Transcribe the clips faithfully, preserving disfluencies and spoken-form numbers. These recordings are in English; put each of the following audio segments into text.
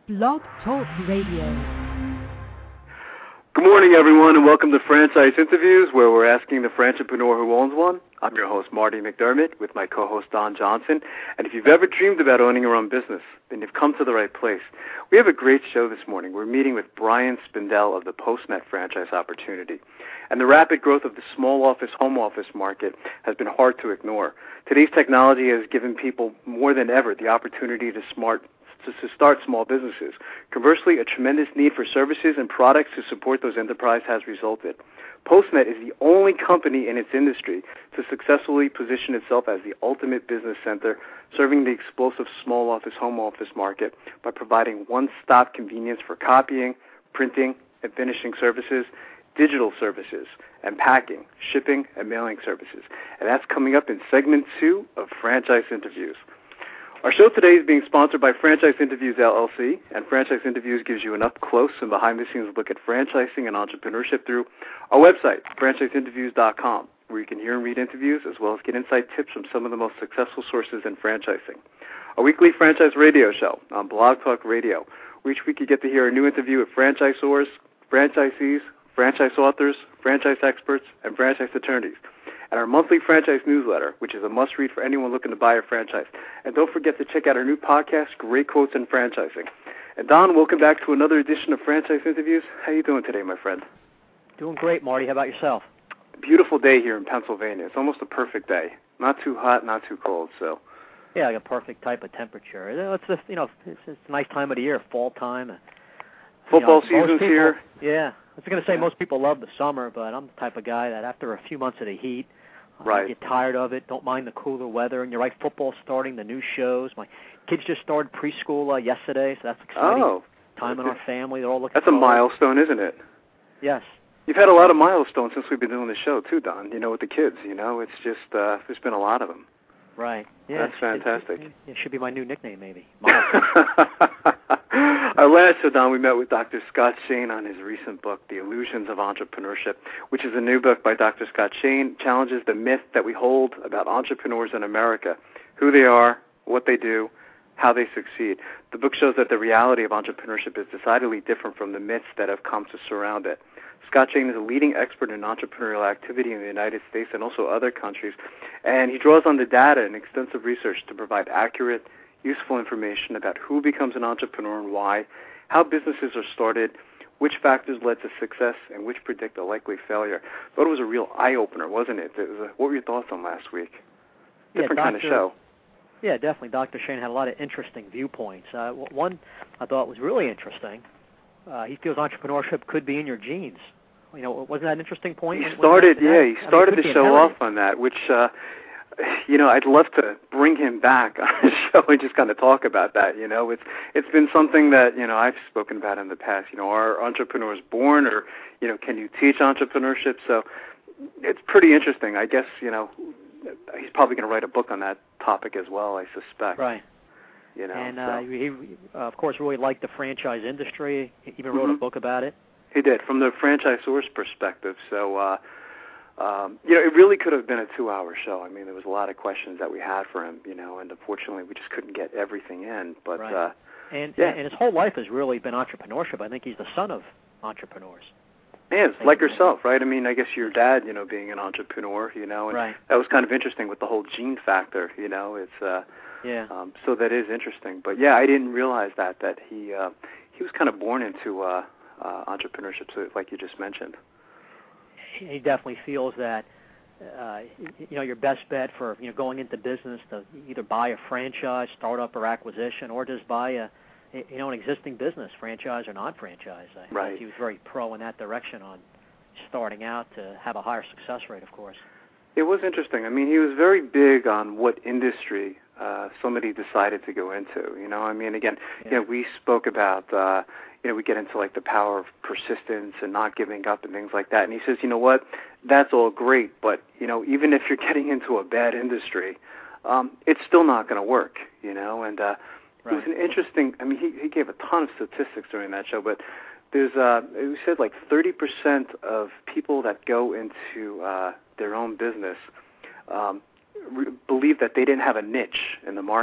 Blog Talk Radio. Good morning, everyone, and welcome to Franchise Interviews, where we're asking the franchipreneur who owns one. I'm your host, Marty McDermott, with my co-host, Don Johnson. And if you've ever dreamed about owning your own business, then you've come to the right place. We have a great show this morning. We're meeting with Brian Spindell of the PostNet franchise opportunity. And the rapid growth of the small office, home office market has been hard to ignore. Today's technology has given people more than ever the opportunity to smart to start small businesses. Conversely, a tremendous need for services and products to support those enterprises has resulted. PostNet is the only company in its industry to successfully position itself as the ultimate business center, serving the explosive small office, home office market by providing one-stop convenience for copying, printing, and finishing services, digital services, and packing, shipping, and mailing services. And that's coming up in segment two of Franchise Interviews. Our show today is being sponsored by Franchise Interviews, L L C, and Franchise Interviews gives you an up-close and behind-the-scenes look at franchising and entrepreneurship through our website, franchise interviews dot com, where you can hear and read interviews as well as get inside tips from some of the most successful sources in franchising. A weekly franchise radio show on Blog Talk Radio, where each week you get to hear a new interview with franchisors, franchisees, franchise authors, franchise experts, and franchise attorneys. And our monthly franchise newsletter, which is a must-read for anyone looking to buy a franchise. And don't forget to check out our new podcast, Great Quotes in Franchising. And Don, welcome back to another edition of Franchise Interviews. How you doing today, my friend? Doing great, Marty. How about yourself? Beautiful day here in Pennsylvania. It's almost a perfect day. Not too hot, not too cold, so. Yeah, like a perfect type of temperature. It's just, you know, it's, it's a nice time of the year, fall time. Football you know, season's people, here. Yeah. I was going to say yeah. most people love the summer, but I'm the type of guy that after a few months of the heat, Right. I get tired of it, don't mind the cooler weather, and you're right, football's starting, the new shows. My kids just started preschool uh, yesterday, so that's exciting. Oh. Time in our family, they're all looking That's a forward. milestone, isn't it? Yes. You've had a lot of milestones since we've been doing the show, too, Don, you know, with the kids, you know. It's just, uh, there's been a lot of them. Right. Yeah. That's fantastic. It, it, it should be my new nickname, maybe. Our last show, Don, we met with Doctor Scott Shane on his recent book, The Illusions of Entrepreneurship, which is a new book by Doctor Scott Shane, challenges the myth that we hold about entrepreneurs in America, who they are, what they do, how they succeed. The book shows that the reality of entrepreneurship is decidedly different from the myths that have come to surround it. Scott Shane is a leading expert in entrepreneurial activity in the United States and also other countries, and he draws on the data and extensive research to provide accurate, useful information about who becomes an entrepreneur and why, how businesses are started, which factors led to success, and which predict a likely failure. I thought it was a real eye-opener, wasn't it? it was a, what were your thoughts on last week? Different yeah, kind of show. Yeah, definitely. Doctor Shane had a lot of interesting viewpoints. Uh, one I thought was really interesting. Uh, he feels entrepreneurship could be in your genes. You know, wasn't that an interesting point? He started, that, yeah, he started I mean, the show inherited. off on that, which, uh, you know, I'd love to bring him back on the show and just kind of talk about that. You know, it's it's been something that, you know, I've spoken about in the past. You know, are entrepreneurs born, or, you know, can you teach entrepreneurship? So it's pretty interesting. I guess, you know, he's probably going to write a book on that topic as well, I suspect. Right. You know, and so. uh, he, uh, of course, really liked the franchise industry. He even wrote mm-hmm. a book about it. He did, from the franchisor's perspective. So, uh, um, you know, it really could have been a two-hour show. I mean, there was a lot of questions that we had for him, you know, and unfortunately we just couldn't get everything in. But right. uh, and, yeah. and his whole life has really been entrepreneurship. I think he's the son of entrepreneurs. Yeah, it's like yourself, right? I mean, I guess your dad, you know, being an entrepreneur, you know, and right. that was kind of interesting with the whole gene factor, you know. It's uh, yeah. Um, so that is interesting. But yeah, I didn't realize that that he uh, he was kind of born into uh, uh, entrepreneurship, so like you just mentioned. He definitely feels that uh, you know your best bet for you know going into business to either buy a franchise, startup, or acquisition, or just buy a you know an existing business, franchise or non-franchise. I right. think he was very pro in that direction on starting out to have a higher success rate, of course. It was interesting. I mean, he was very big on what industry uh, somebody decided to go into. You know, I mean, again, yeah. you know, we spoke about, uh, you know, we get into like the power of persistence and not giving up and things like that. And he says, you know what, that's all great, but you know, even if you're getting into a bad industry, um, it's still not going to work. You know, and uh, right. it was an interesting. I mean, he he gave a ton of statistics during that show, but there's, uh, it said like thirty percent of people that go into uh, their own business um, re- believe that they didn't have a niche in the market.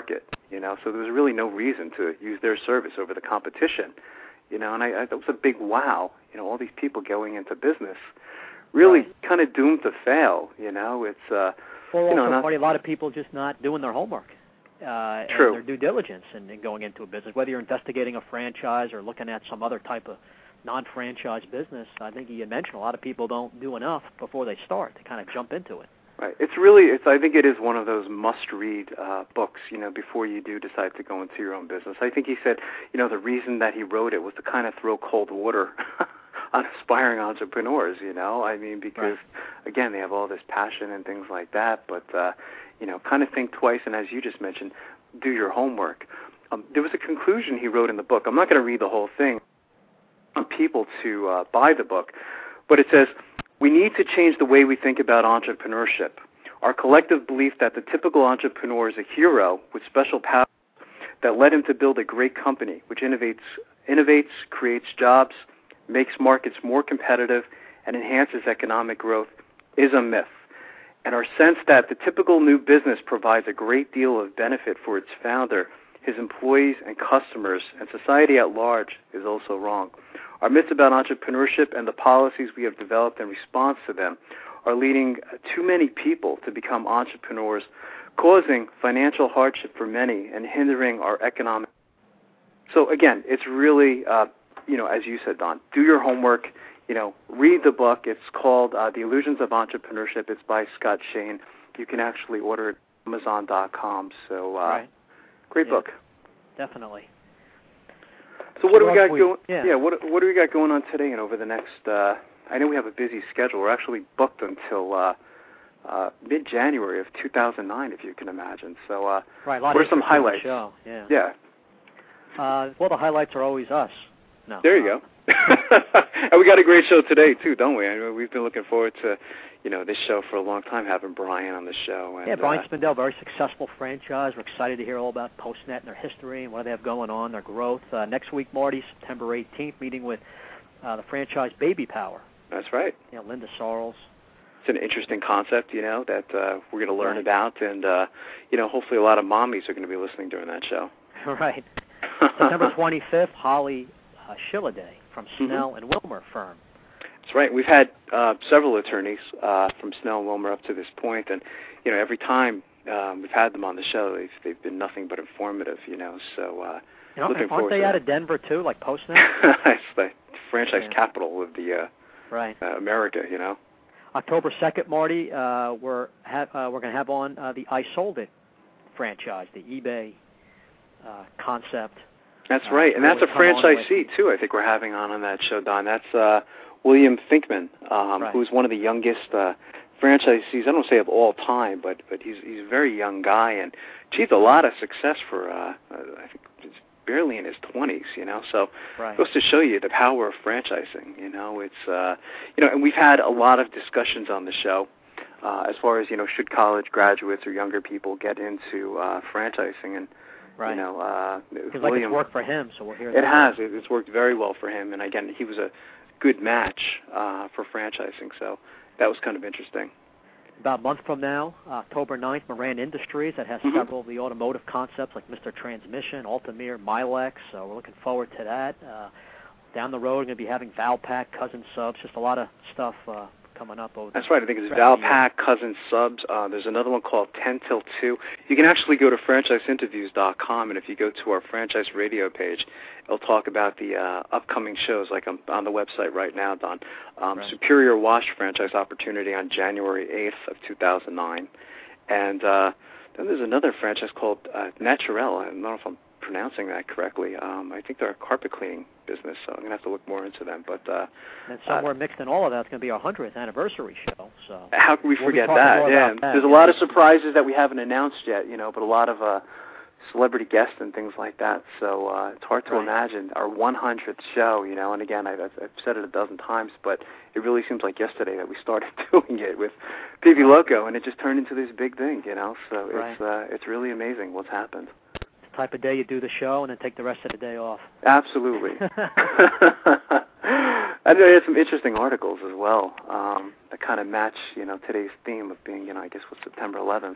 you know, so there was really no reason to use their service over the competition, you know, and I, I that was a big wow, you know, all these people going into business, really right. kind of doomed to fail, you know, it's, uh, Or you know, also, not, Marty, a lot of people just not doing their homework uh, True. and their due diligence in, in going into a business, whether you're investigating a franchise or looking at some other type of non-franchise business. I think you mentioned a lot of people don't do enough before they start to kind of jump into it. Right. It's really, it's. I think it is one of those must-read uh, books, you know, before you do decide to go into your own business. I think he said, you know, the reason that he wrote it was to kind of throw cold water on aspiring entrepreneurs, you know. I mean, because, right. again, they have all this passion and things like that, but, uh, you know, kind of think twice, and as you just mentioned, do your homework. Um, there was a conclusion he wrote in the book. I'm not going to read the whole thing. I want people to uh, buy the book, but it says, we need to change the way we think about entrepreneurship. Our collective belief that the typical entrepreneur is a hero with special powers that led him to build a great company, which innovates, innovates, creates jobs, makes markets more competitive, and enhances economic growth is a myth. And our sense that the typical new business provides a great deal of benefit for its founder, his employees and customers, and society at large is also wrong. Our myths about entrepreneurship and the policies we have developed in response to them are leading too many people to become entrepreneurs, causing financial hardship for many and hindering our economic. So again, it's really, uh, you know, as you said, Don, do your homework. You know, read the book. It's called uh, The Illusions of Entrepreneurship. It's by Scott Shane. You can actually order it at Amazon dot com. So uh, right. great yeah, book. Definitely. So what do we got we, going? Yeah. yeah. What what do we got going on today and over the next? Uh, I know we have a busy schedule. We're actually booked until uh, uh, mid-January of two thousand nine, if you can imagine. So uh, right, a lot what of are some highlights? Show. Yeah. Yeah. Uh, well, the highlights are always us. No. There you uh, go. And we got a great show today too, don't we? I mean, we've been looking forward to, you know, this show for a long time, having Brian on the show. And, yeah, Brian uh, Spindell, very successful franchise. We're excited to hear all about Postnet and their history and what they have going on, their growth. Uh, next week, Marty, September eighteenth, meeting with uh, the franchise Baby Power. That's right. You know, Linda Sarles. It's an interesting concept, you know, that uh, we're going to learn right. about, and uh, you know, hopefully a lot of mommies are going to be listening during that show. Right. September twenty-fifth, Holly uh, Shilladay from Snell mm-hmm. and Wilmer firm. That's right. We've had uh, several attorneys uh, from Snell and Wilmer up to this point, and you know, every time um, we've had them on the show, they've they've been nothing but informative, you know. So uh, you know, looking aren't they to out that. of Denver too, like Postnet? It's the franchise yeah. capital of the uh, right uh, America, you know. October second, Marty, uh, we're ha- uh, we're going to have on uh, the I Sold It franchise, the eBay uh, concept. That's uh, right, and really that's a franchisee too. I think we're having on on that show, Don. That's uh, William Finkman, um, right. who's one of the youngest uh, franchisees. I don't say of all time, but but he's he's a very young guy and achieved a lot of success for uh, I think he's barely in his twenties. You know, so right. it goes to show you the power of franchising. You know, it's uh, you know, and we've had a lot of discussions on the show. Uh, as far as, you know, should college graduates or younger people get into uh, franchising, and right. you know, uh, Feels William, like it's worked for him, so we'll hear it that. has. It, it's worked very well for him, and again, he was a good match uh, for franchising, so that was kind of interesting. About a month from now, October ninth, Moran Industries, that has mm-hmm. several of the automotive concepts like Mister Transmission, Altamir, Milex, so we're looking forward to that. Uh, down the road, we're going to be having Valpak, Cousin Subs, just a lot of stuff uh, coming up over That's right. I think it's Valpak, Cousin Subs. Uh, there's another one called ten till two. You can actually go to franchise interviews dot com, and if you go to our franchise radio page, it'll talk about the uh, upcoming shows, like I'm on the website right now, Don. Um, right. Superior Wash franchise opportunity on January eighth of two thousand nine. And uh, then there's another franchise called uh, Naturel. I don't know if I'm pronouncing that correctly. Um, I think they're a carpet cleaning business, so I'm going to have to look more into them. But uh, and somewhere uh, mixed in all of that is going to be our hundredth anniversary show. So how can we we'll forget that? Yeah, that. There's a yeah. lot of surprises that we haven't announced yet, you know, but a lot of uh, celebrity guests and things like that. So uh, it's hard to right. imagine our one hundredth show, you know. And again, I've, I've said it a dozen times, but it really seems like yesterday that we started doing it with P V Loco, and it just turned into this big thing, you know. So right. it's uh, it's really amazing what's happened. Type of day you do the show and then take the rest of the day off. Absolutely. And there are some interesting articles as well um, that kind of match, you know, today's theme of being, you know, I guess, was September eleventh.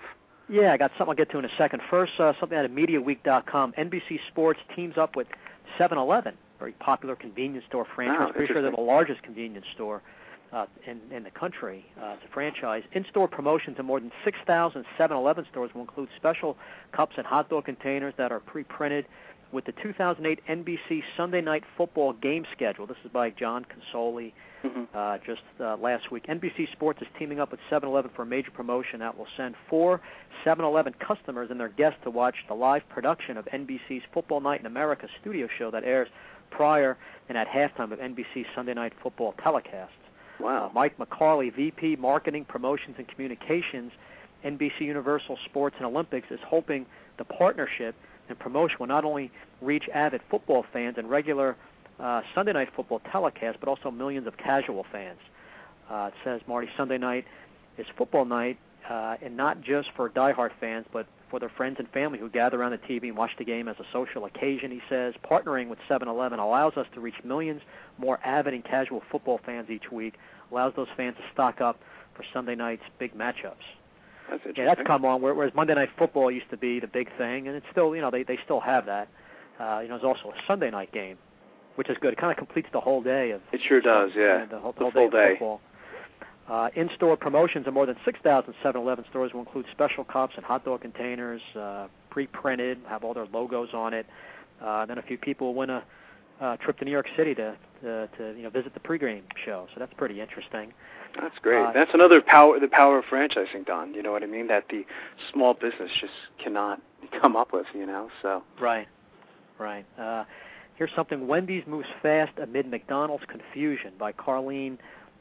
Yeah, I got something I'll get to in a second. First, uh, something out of Media Week dot com. N B C Sports teams up with seven eleven, very popular convenience store franchise. Oh, I'm pretty sure they're the largest convenience store uh, in, in the country. Uh, it's a franchise. In-store promotions in more than six thousand seven eleven stores will include special cups and hot dog containers that are pre-printed with the two thousand eight N B C Sunday Night Football game schedule. This is by John Consoli. Mm-hmm. Uh, just uh, last week. N B C Sports is teaming up with seven eleven for a major promotion that will send four seven eleven customers and their guests to watch the live production of N B C's Football Night in America studio show that airs prior and at halftime of N B C's Sunday Night Football telecasts. Wow. Uh, Mike McCarley, V P Marketing, Promotions, and Communications, N B C Universal Sports and Olympics, is hoping the partnership and promotion will not only reach avid football fans and regular Uh, Sunday Night Football telecast, but also millions of casual fans. Uh, it says, Marty, Sunday night is football night, uh, and not just for diehard fans, but for their friends and family who gather around the T V and watch the game as a social occasion, he says. Partnering with seven eleven allows us to reach millions more avid and casual football fans each week, allows those fans to stock up for Sunday night's big matchups. That's interesting. Yeah, that's come on, whereas Monday Night Football used to be the big thing, and it's still, you know, they, they still have that. Uh, you know, there's also a Sunday night game, which is good. It kind of completes the whole day of. It sure does, yeah. The whole, the whole full day. day. Of football. Uh, in-store promotions in more than six thousand seven eleven stores will include special cups and hot dog containers, uh, pre-printed, have all their logos on it. Uh, then a few people will win a uh, trip to New York City to, to, to you know visit the pregame show. So that's pretty interesting. That's great. Uh, that's another power, the power of franchising, Don. You know what I mean? That the small business just cannot come up with. You know, so. Right. Right. Uh, Here's something. Wendy's moves fast amid McDonald's confusion by Carlene,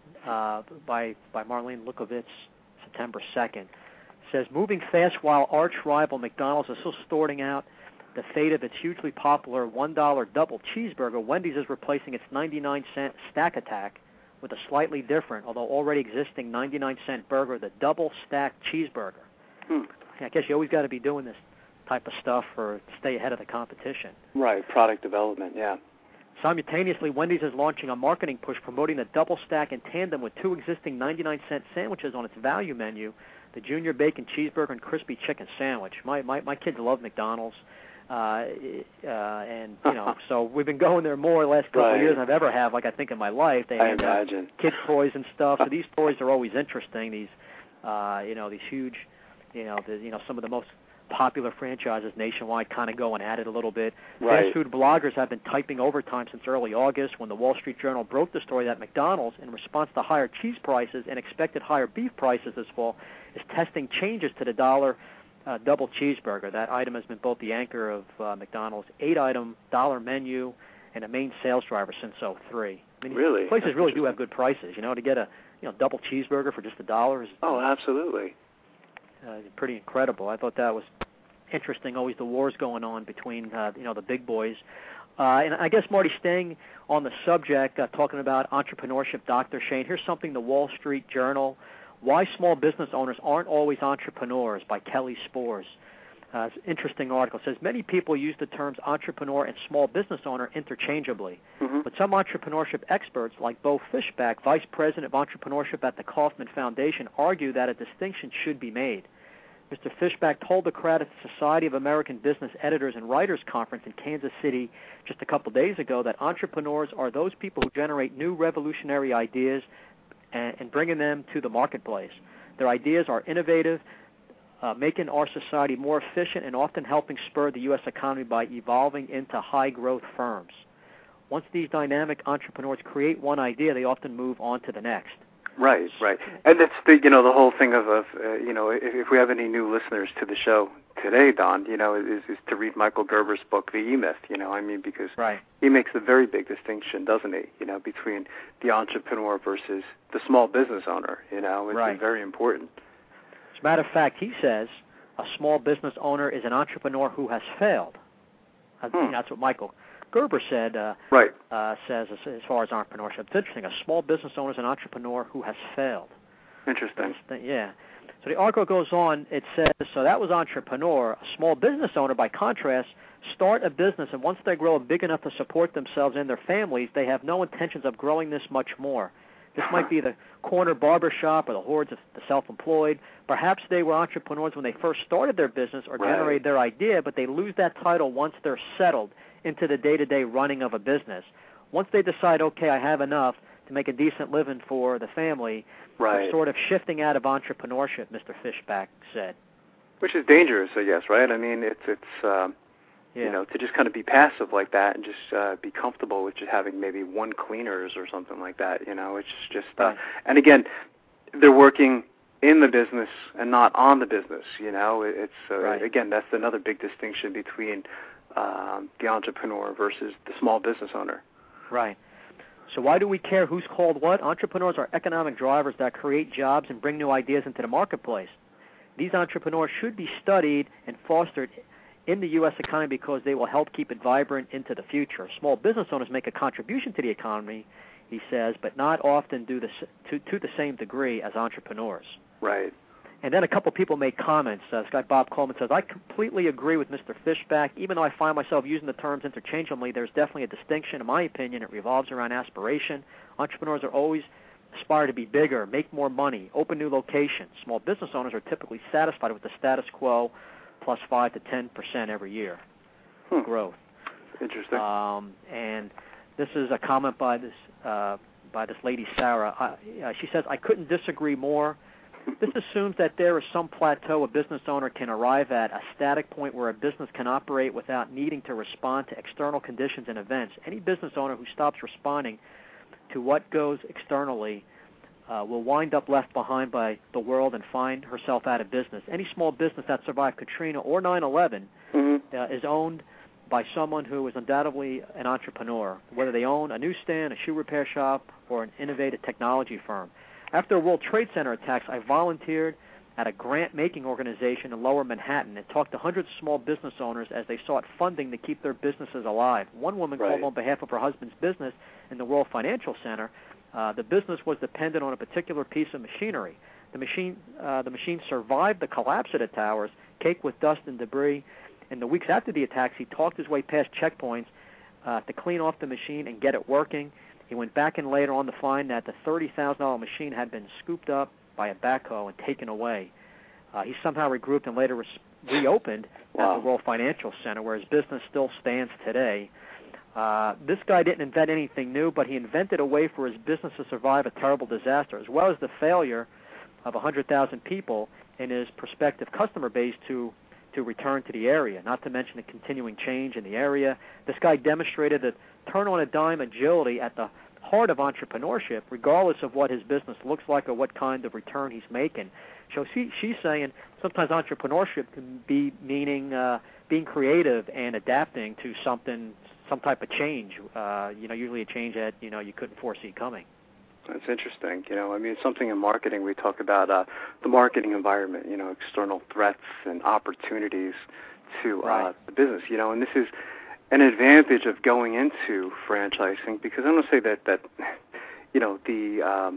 uh, by by Marlene Lukovitz, September second. Says moving fast while arch rival McDonald's is still sorting out the fate of its hugely popular one dollar double cheeseburger. Wendy's is replacing its ninety-nine cent Stack Attack with a slightly different, although already existing ninety-nine cent burger, the double stack cheeseburger. Hmm. I guess you always got to be doing this type of stuff for to stay ahead of the competition. Right, product development, yeah. Simultaneously, Wendy's is launching a marketing push promoting the double stack in tandem with two existing ninety-nine cent sandwiches on its value menu, the Junior Bacon Cheeseburger and Crispy Chicken Sandwich. My my, my kids love McDonald's, uh, uh, and you know, so we've been going there more the last couple right. of years than I've ever have, like I think in my life. They I have imagine. Uh, kids toys and stuff. So these toys are always interesting. These, uh, you know, these huge, you know, the, you know, some of the most popular franchises nationwide kind of going at it a little bit. Right. Fast food bloggers have been typing overtime since early August when the Wall Street Journal broke the story that McDonald's, in response to higher cheese prices and expected higher beef prices this fall, is testing changes to the dollar uh, double cheeseburger. That item has been both the anchor of uh, McDonald's eight-item dollar menu and a main sales driver since oh three. I mean, really? Places really do have good prices. You know, to get a you know double cheeseburger for just a dollar is oh, absolutely. Uh, pretty incredible. I thought that was interesting. Always the wars going on between uh, you know the big boys. Uh, and I guess, Marty, staying on the subject, uh, talking about entrepreneurship, Doctor Shane, here's something the Wall Street Journal, Why Small Business Owners Aren't Always Entrepreneurs by Kelly Spores. Uh, it's an interesting article. It says many people use the terms entrepreneur and small business owner interchangeably, mm-hmm. but some entrepreneurship experts, like Bo Fishback, Vice President of Entrepreneurship at the Kauffman Foundation, argue that a distinction should be made. Mister Fishback told the crowd at the Society of American Business Editors and Writers Conference in Kansas City just a couple days ago that entrepreneurs are those people who generate new revolutionary ideas and, and bringing them to the marketplace. Their ideas are innovative, Uh, making our society more efficient and often helping spur the U S economy by evolving into high-growth firms. Once these dynamic entrepreneurs create one idea, they often move on to the next. Right, right. And that's the, you know, the whole thing of, of uh, you know, if, if we have any new listeners to the show today, Don, you know, is, is to read Michael Gerber's book, The E-Myth, you know, I mean, because right. he makes a very big distinction, doesn't he, you know, between the entrepreneur versus the small business owner, you know, it's right. very important. As a matter of fact, he says a small business owner is an entrepreneur who has failed. I think hmm. that's what Michael Gerber said. Uh, right. Uh, says as, as far as entrepreneurship, it's interesting. A small business owner is an entrepreneur who has failed. Interesting. Yeah. So the article goes on. It says so that was entrepreneur. A small business owner, by contrast, start a business, and once they grow big enough to support themselves and their families, they have no intentions of growing this much more. This might be the corner barber shop or the hordes of the self-employed. Perhaps they were entrepreneurs when they first started their business or right. generated their idea, but they lose that title once they're settled into the day-to-day running of a business. Once they decide, okay, I have enough to make a decent living for the family, right. they're sort of shifting out of entrepreneurship, Mister Fishback said. Which is dangerous, I guess, right? I mean, it's, it's um, yeah. you know, to just kind of be passive like that and just uh, be comfortable with just having maybe one cleaners or something like that, you know. It's just, uh, right. and again, they're working in the business and not on the business, you know. It's, uh, right. again, that's another big distinction between um, the entrepreneur versus the small business owner. Right. So why do we care who's called what? Entrepreneurs are economic drivers that create jobs and bring new ideas into the marketplace. These entrepreneurs should be studied and fostered in the U S economy because they will help keep it vibrant into the future. Small business owners make a contribution to the economy, he says, but not often do the, to, to the same degree as entrepreneurs. Right. And then a couple people made comments. Uh, this guy Bob Coleman says, I completely agree with Mister Fishback. Even though I find myself using the terms interchangeably, there's definitely a distinction. In my opinion, it revolves around aspiration. Entrepreneurs are always aspire to be bigger, make more money, open new locations. Small business owners are typically satisfied with the status quo plus five to ten percent every year hmm. growth. Interesting. Um, and this is a comment by this uh, by this lady, Sarah. I, uh, she says, I couldn't disagree more. This assumes that there is some plateau a business owner can arrive at, a static point where a business can operate without needing to respond to external conditions and events. Any business owner who stops responding to what goes externally uh, will wind up left behind by the world and find herself out of business. Any small business that survived Katrina or nine eleven mm-hmm. uh, is owned by someone who is undoubtedly an entrepreneur, whether they own a newsstand, a shoe repair shop, or an innovative technology firm. After the World Trade Center attacks, I volunteered at a grant-making organization in Lower Manhattan and talked to hundreds of small business owners as they sought funding to keep their businesses alive. One woman right. called on behalf of her husband's business in the World Financial Center. Uh, the business was dependent on a particular piece of machinery. The machine, uh, the machine survived the collapse of the towers, caked with dust and debris. In the weeks after the attacks, he talked his way past checkpoints uh, to clean off the machine and get it working. He went back in later on to find that the thirty thousand dollars machine had been scooped up by a backhoe and taken away. Uh, he somehow regrouped and later re- reopened wow. at the World Financial Center, where his business still stands today. Uh, this guy didn't invent anything new, but he invented a way for his business to survive a terrible disaster, as well as the failure of one hundred thousand people in his prospective customer base to to return to the area, not to mention the continuing change in the area. This guy demonstrated that turn-on-a-dime agility at the heart of entrepreneurship, regardless of what his business looks like or what kind of return he's making. So she, she's saying sometimes entrepreneurship can be meaning uh, being creative and adapting to something, some type of change, uh, you know, usually a change that, you know, you couldn't foresee coming. That's interesting. You know, I mean, something in marketing, we talk about uh, the marketing environment, you know, external threats and opportunities to right. uh, the business, you know, and this is an advantage of going into franchising, because I'm going to say that, that you know, the um,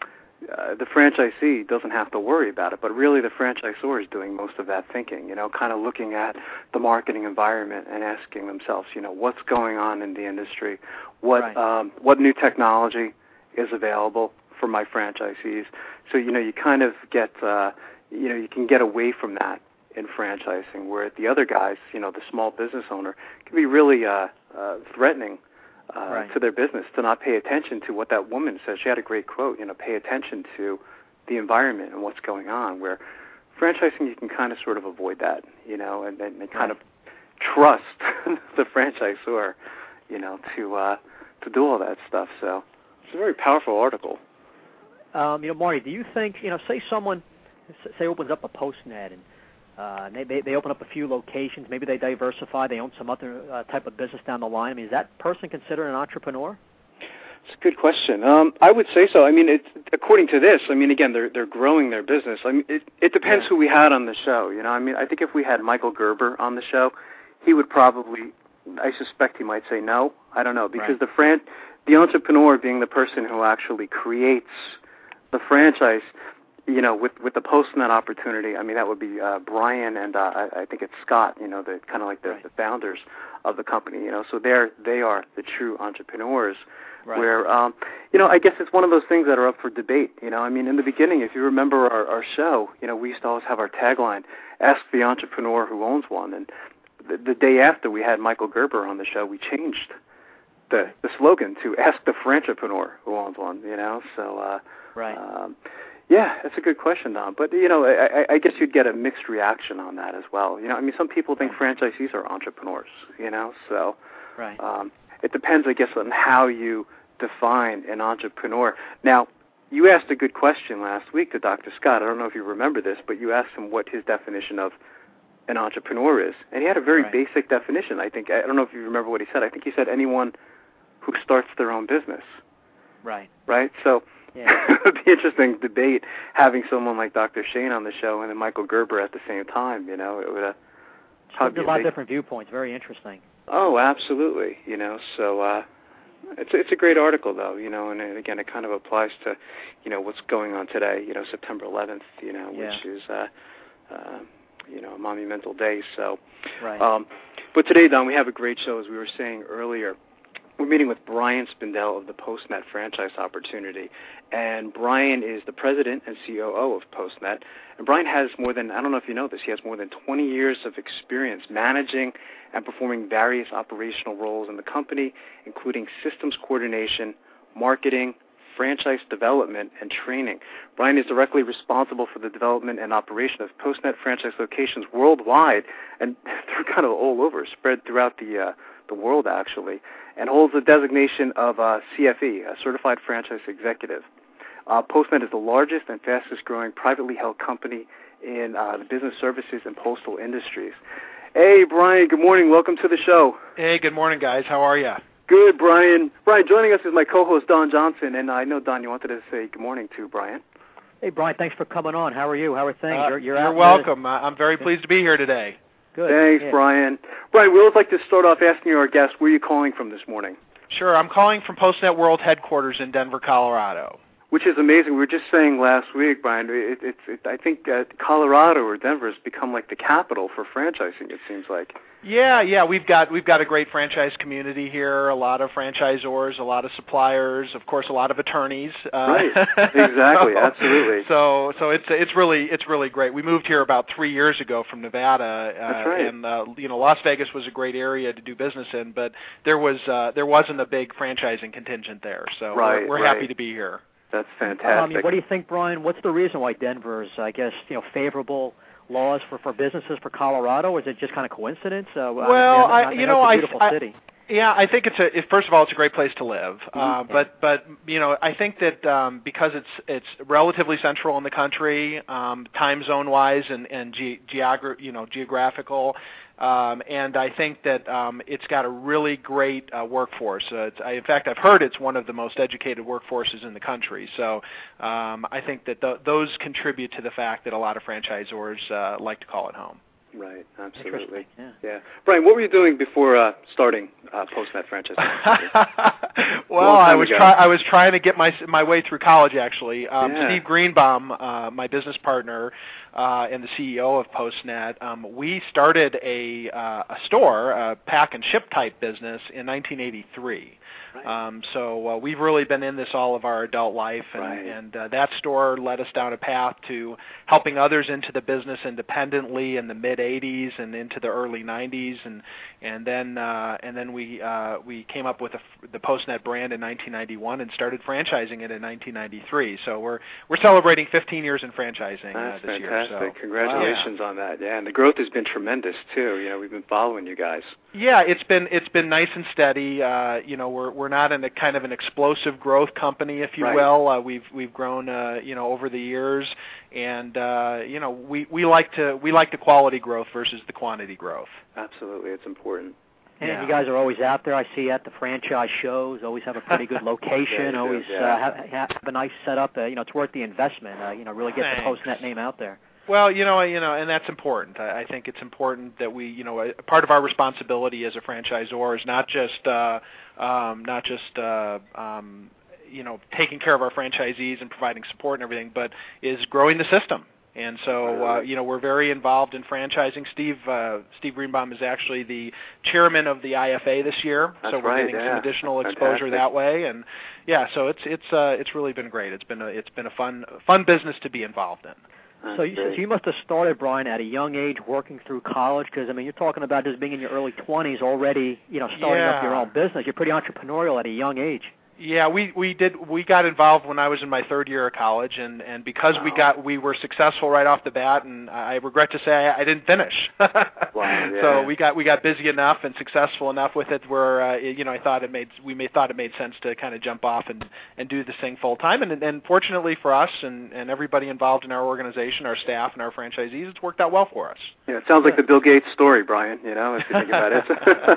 uh, the franchisee doesn't have to worry about it, but really the franchisor is doing most of that thinking, you know, kind of looking at the marketing environment and asking themselves, you know, what's going on in the industry, what right. um, what new technology is available for my franchisees. So, you know, you kind of get, uh, you know, you can get away from that in franchising, where the other guys, you know, the small business owner, can be really uh, uh, threatening uh, right. to their business to not pay attention to what that woman said. She had a great quote, you know, pay attention to the environment and what's going on, where franchising, you can kind of sort of avoid that, you know, and, and, and kind right. of trust the franchisor, you know, to uh, to do all that stuff. So it's a very powerful article. Um, you know, Marty, do you think, you know, say someone, say opens up a Postnet and uh, they, they they open up a few locations, maybe they diversify, they own some other uh, type of business down the line. I mean, is that person considered an entrepreneur? It's a good question. Um, I would say so. I mean, it, according to this, I mean, again, they're they're growing their business. I mean, it, it depends yeah. who we had on the show. You know, I mean, I think if we had Michael Gerber on the show, he would probably, I suspect he might say no. I don't know, because right. the fran- the entrepreneur being the person who actually creates the franchise, you know, with with the PostNet opportunity, I mean, that would be uh, Brian and uh, I, I think it's Scott, you know, the kind of like the, right. the founders of the company, you know. So they're they are the true entrepreneurs. Right. Where, um, you know, I guess it's one of those things that are up for debate. You know, I mean, in the beginning, if you remember our, our show, you know, we used to always have our tagline, "Ask the entrepreneur who owns one." And the, the day after we had Michael Gerber on the show, we changed the the slogan to "Ask the frantrepreneur who owns one." You know, so uh, right. Um, yeah, that's a good question, Don. But, you know, I, I guess you'd get a mixed reaction on that as well. You know, I mean, some people think right. franchisees are entrepreneurs, you know, so right. um, it depends, I guess, on how you define an entrepreneur. Now, you asked a good question last week to Doctor Scott. I don't know if you remember this, but you asked him what his definition of an entrepreneur is. And he had a very right. basic definition, I think. I don't know if you remember what he said. I think he said anyone who starts their own business. Right. Right? So yeah. it would be interesting debate having someone like Doctor Shane on the show and then Michael Gerber at the same time, you know. It would uh, probably be a lot of different viewpoints. Very interesting. Oh, absolutely. You know, so uh, it's it's a great article, though. You know, and, and again, it kind of applies to, you know, what's going on today. You know, September eleventh. You know, yeah. which is, uh, uh, you know, a monumental day. So, right. Um, but today, Don, we have a great show, as we were saying earlier. We're meeting with Brian Spindell of the PostNet franchise opportunity. And Brian is the president and C O O of PostNet. And Brian has more than, I don't know if you know this, he has more than twenty years of experience managing and performing various operational roles in the company, including systems coordination, marketing, franchise development, and training. Brian is directly responsible for the development and operation of PostNet franchise locations worldwide, and they're kind of all over, spread throughout the uh, the world, actually, and holds the designation of uh, C F E, a Certified Franchise Executive. Uh, PostNet is the largest and fastest-growing privately held company in uh, the business services and postal industries. Hey, Brian, good morning. Welcome to the show. Hey, good morning, guys. How are you? Good, Brian. Brian, joining us is my co-host, Don Johnson, and I know, Don, you wanted to say good morning to Brian. Hey, Brian, thanks for coming on. How are you? How are things? Uh, you're you're, you're out welcome. Uh, I'm very pleased to be here today. Good. Thanks, yeah. Brian. Brian, we always like to start off asking our guests, where are you calling from this morning? Sure. I'm calling from PostNet World headquarters in Denver, Colorado. Which is amazing. We were just saying last week, Brian, it, it, it, I think uh, Colorado or Denver has become like the capital for franchising, it seems like. Yeah, yeah, we've got we've got a great franchise community here. A lot of franchisors, a lot of suppliers, of course, a lot of attorneys. Uh, right, exactly, so, absolutely. So, so it's it's really it's really great. We moved here about three years ago from Nevada, uh, That's right. and uh, you know, Las Vegas was a great area to do business in, but there was uh, there wasn't a big franchising contingent there. So right, we're, we're right. happy to be here. That's fantastic. I mean, what do you think, Brian? What's the reason why Denver's, I guess, you know, favorable laws for, for businesses for Colorado? Or is it just kind of coincidence? Uh, well, I, mean, I, I, I you know, know, it's a I, beautiful I, city. yeah, I think it's a. It, first of all, it's a great place to live. Mm-hmm. Uh, yeah. But, but you know, I think that um, because it's it's relatively central in the country, um, time zone wise, and and ge- geogra- you know, geographical. Um, and I think that um, it's got a really great uh, workforce. Uh, it's, I, in fact, I've heard it's one of the most educated workforces in the country. So um, I think that th- those contribute to the fact that a lot of franchisors uh, like to call it home. Right, absolutely. Yeah. yeah. Brian, what were you doing before uh, starting uh, PostNet franchise? well, I was ago. try- I was trying to get my my way through college. Actually, um, yeah. Steve Greenbaum, uh, my business partner uh, and the C E O of PostNet, um, we started a uh, a store, a pack and ship type business in nineteen eighty-three. Right. Um, so uh, we've really been in this all of our adult life, and, right. and uh, that store led us down a path to helping others into the business independently in the mid eighties and into the early nineties, and and then uh, and then we uh, we came up with a, the PostNet brand in nineteen ninety-one and started franchising it in nineteen ninety-three. So we're we're celebrating fifteen years in franchising uh, That's this fantastic. year. So. Congratulations wow. on that. Yeah, and the growth has been tremendous too. You know, we've been following you guys. Yeah, it's been it's been nice and steady. Uh, you know, we're we're not in a kind of an explosive growth company, if you right. will. Uh, we've we've grown, uh, you know, over the years, and uh, you know, we, we like to we like the quality growth versus the quantity growth. Absolutely, it's important. And yeah. you guys are always out there. I see at the franchise shows. Always have a pretty good location. yeah, always do, uh, yeah. have, have a nice setup. Uh, you know, it's worth the investment. Uh, you know, really get Thanks. the PostNet name out there. Well, you know, you know, and that's important. I, I think it's important that we, you know, a, part of our responsibility as a franchisor is not just, uh, um, not just, uh, um, you know, taking care of our franchisees and providing support and everything, but is growing the system. And so, uh, you know, we're very involved in franchising. Steve uh, Steve Greenbaum is actually the chairman of the I F A this year, That's so we're right, getting yeah. some additional That's exposure fantastic. that way. And yeah, so it's it's uh, it's really been great. It's been a it's been a fun fun business to be involved in. So you, so you must have started, Brian, at a young age working through college, because, I mean, you're talking about just being in your early twenties already, you know, starting yeah. up your own business. You're pretty entrepreneurial at a young age. Yeah, we we did we got involved when I was in my third year of college, and and because wow. we got we were successful right off the bat, and I regret to say I, I didn't finish. Wow, yeah. So we got we got busy enough and successful enough with it where uh, you know I thought it made we may, thought it made sense to kind of jump off and and do this thing full time, and and fortunately for us and and everybody involved in our organization, our staff and our franchisees, it's worked out well for us. Yeah, it sounds like the Bill Gates story, Brian. You know, if you think about it,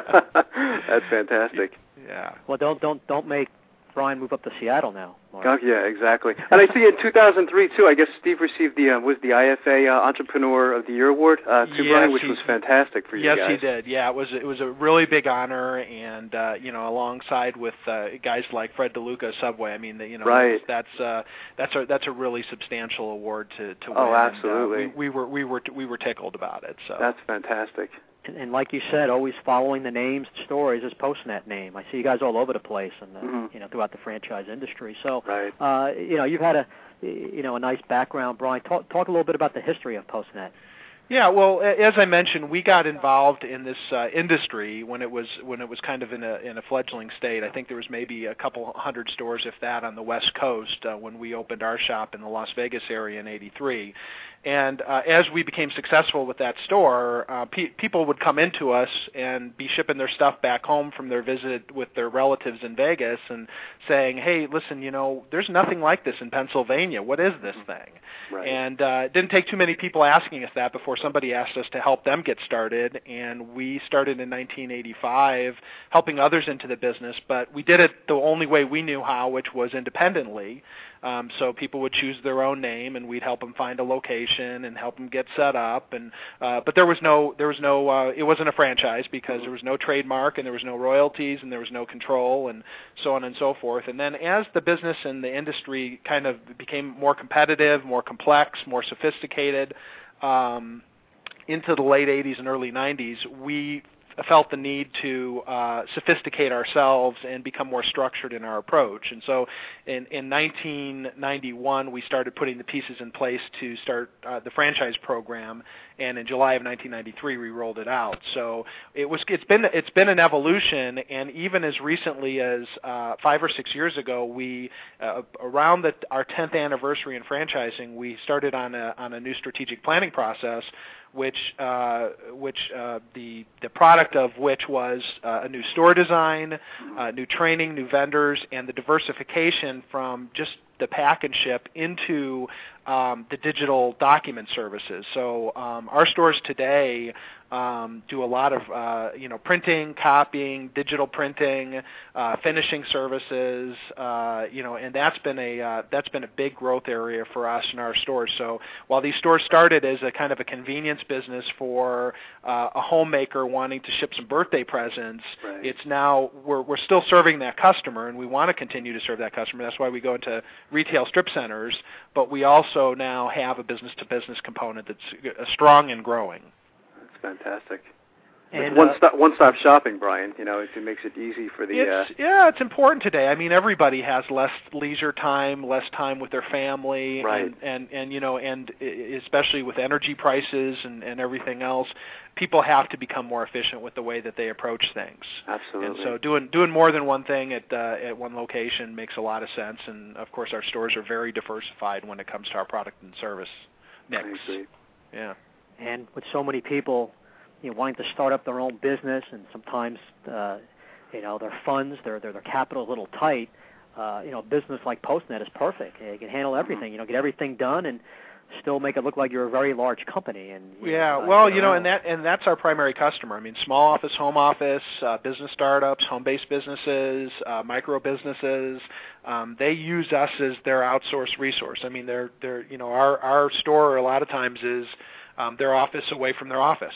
that's fantastic. Yeah. Well, don't don't don't make Brian move up to Seattle now. Oh, yeah, exactly. And I see in two thousand three, too, I guess Steve received the, uh, was the I F A uh, Entrepreneur of the Year Award, uh, too, yes, Brian, which he, was fantastic for you yes, guys. Yes, he did. Yeah, it was it was a really big honor, and, uh, you know, alongside with uh, guys like Fred DeLuca, Subway, I mean, the, you know, right. that's uh, that's a that's a really substantial award to, to win. Oh, absolutely. And, uh, we, we were we were we were tickled about it. So that's fantastic. And, and like you said, always following the names, stories as Postnet name. I see you guys all over the place, and uh, mm-hmm. you know, throughout the franchise industry. So, right. uh, you know, you've had a, you know, a nice background, Brian. Talk talk a little bit about the history of Postnet. Yeah, well, as I mentioned, we got involved in this uh, industry when it was when it was kind of in a in a fledgling state. I think there was maybe a couple hundred stores, if that, on the West Coast uh, when we opened our shop in the Las Vegas area in eighty-three. And uh, as we became successful with that store, uh, pe- people would come into us and be shipping their stuff back home from their visit with their relatives in Vegas and saying, hey, listen, you know, there's nothing like this in Pennsylvania. What is this thing? Right. And uh, it didn't take too many people asking us that before somebody asked us to help them get started. And we started in nineteen eighty-five helping others into the business, but we did it the only way we knew how, which was independently. Um, so people would choose their own name, and we'd help them find a location and help them get set up. And uh, but there was no, there was no, uh, it wasn't a franchise because there was no trademark and there was no royalties and there was no control and so on and so forth. And then as the business and the industry kind of became more competitive, more complex, more sophisticated, um, into the late eighties and early nineties, we felt the need to uh, sophisticate ourselves and become more structured in our approach. And so in, in nineteen ninety-one, we started putting the pieces in place to start uh, the franchise program, and in July of nineteen ninety-three, we rolled it out. So it was, it's been it's been an evolution, and even as recently as uh, five or six years ago, we uh, around the, our tenth anniversary in franchising, we started on a on a new strategic planning process, which uh, which uh, the the product of which was uh, a new store design, uh, new training, new vendors, and the diversification from just the pack and ship into um, the digital document services. So um, our stores today um, do a lot of uh, you know printing, copying, digital printing, uh, finishing services, uh, you know, and that's been a uh, that's been a big growth area for us in our stores. So while these stores started as a kind of a convenience business for uh, a homemaker wanting to ship some birthday presents, right. it's now we're we're still serving that customer, and we want to continue to serve that customer. That's why we go into retail strip centers, but we also now have a business-to-business component that's uh, strong and growing. That's fantastic. And, it's one uh, stop, one-stop shopping, Brian. You know, it, it makes it easy for the. It's, uh, yeah, it's important today. I mean, everybody has less leisure time, less time with their family, right. and, and and you know, and especially with energy prices and, and everything else, people have to become more efficient with the way that they approach things. Absolutely. And so doing doing more than one thing at uh, at one location makes a lot of sense. And of course, our stores are very diversified when it comes to our product and service mix. I agree. Yeah. And with so many people, you know, wanting to start up their own business, and sometimes, uh, you know, their funds, their their, their capital is a little tight. Uh, you know, a business like Postnet is perfect. You can handle everything. You know, get everything done and still make it look like you're a very large company. And yeah, know, well, you know, and that and that's our primary customer. I mean, small office, home office, uh, business startups, home-based businesses, uh, micro businesses. Um, they use us as their outsourced resource. I mean, they're they're you know, our our store a lot of times is um, their office away from their office.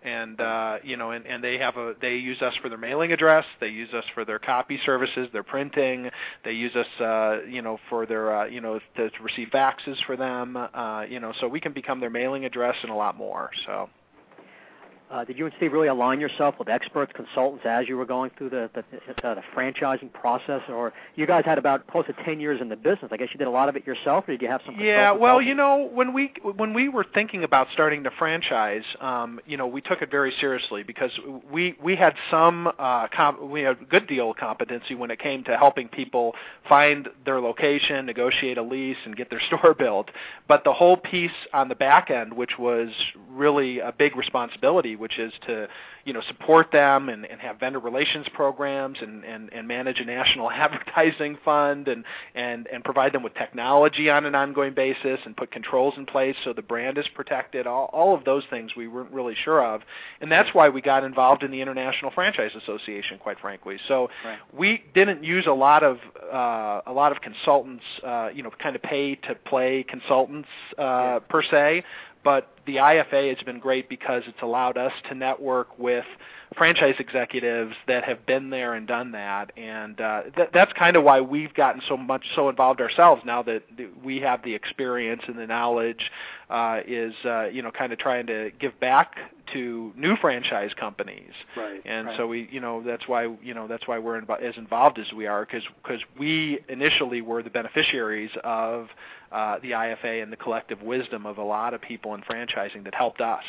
and uh, you know, and, and they have a they use us for their mailing address, they use us for their copy services, their printing, they use us, uh, you know, for their uh, you know to, to receive faxes for them, uh, you know, so we can become their mailing address and a lot more. So. Uh, did you and Steve really align yourself with experts, consultants, as you were going through the, the, the, the franchising process? Or you guys had about close to ten years in the business. I guess you did a lot of it yourself, or did you have some consultants? Yeah, well, you know, when we when we were thinking about starting to franchise, um, you know, we took it very seriously because we we had some uh, comp- we had a good deal of competency when it came to helping people find their location, negotiate a lease, and get their store built. But the whole piece on the back end, which was really a big responsibility, which is to, you know, support them and, and have vendor relations programs and, and, and manage a national advertising fund and, and, and provide them with technology on an ongoing basis and put controls in place so the brand is protected, all, all of those things we weren't really sure of. And that's why we got involved in the International Franchise Association, quite frankly. So right. we didn't use a lot of uh, a lot of consultants, uh, you know, kind of pay-to-play consultants uh, yeah. per se. But the I F A has been great because it's allowed us to network with franchise executives that have been there and done that, and uh, th- that's kind of why we've gotten so much so involved ourselves now that we have the experience and the knowledge. Uh, is uh, you know kind of trying to give back to new franchise companies, right? And right. so we you know that's why you know that's why we're inv- as involved as we are because because we initially were the beneficiaries of uh, the I F A and the collective wisdom of a lot of people in franchising that helped us.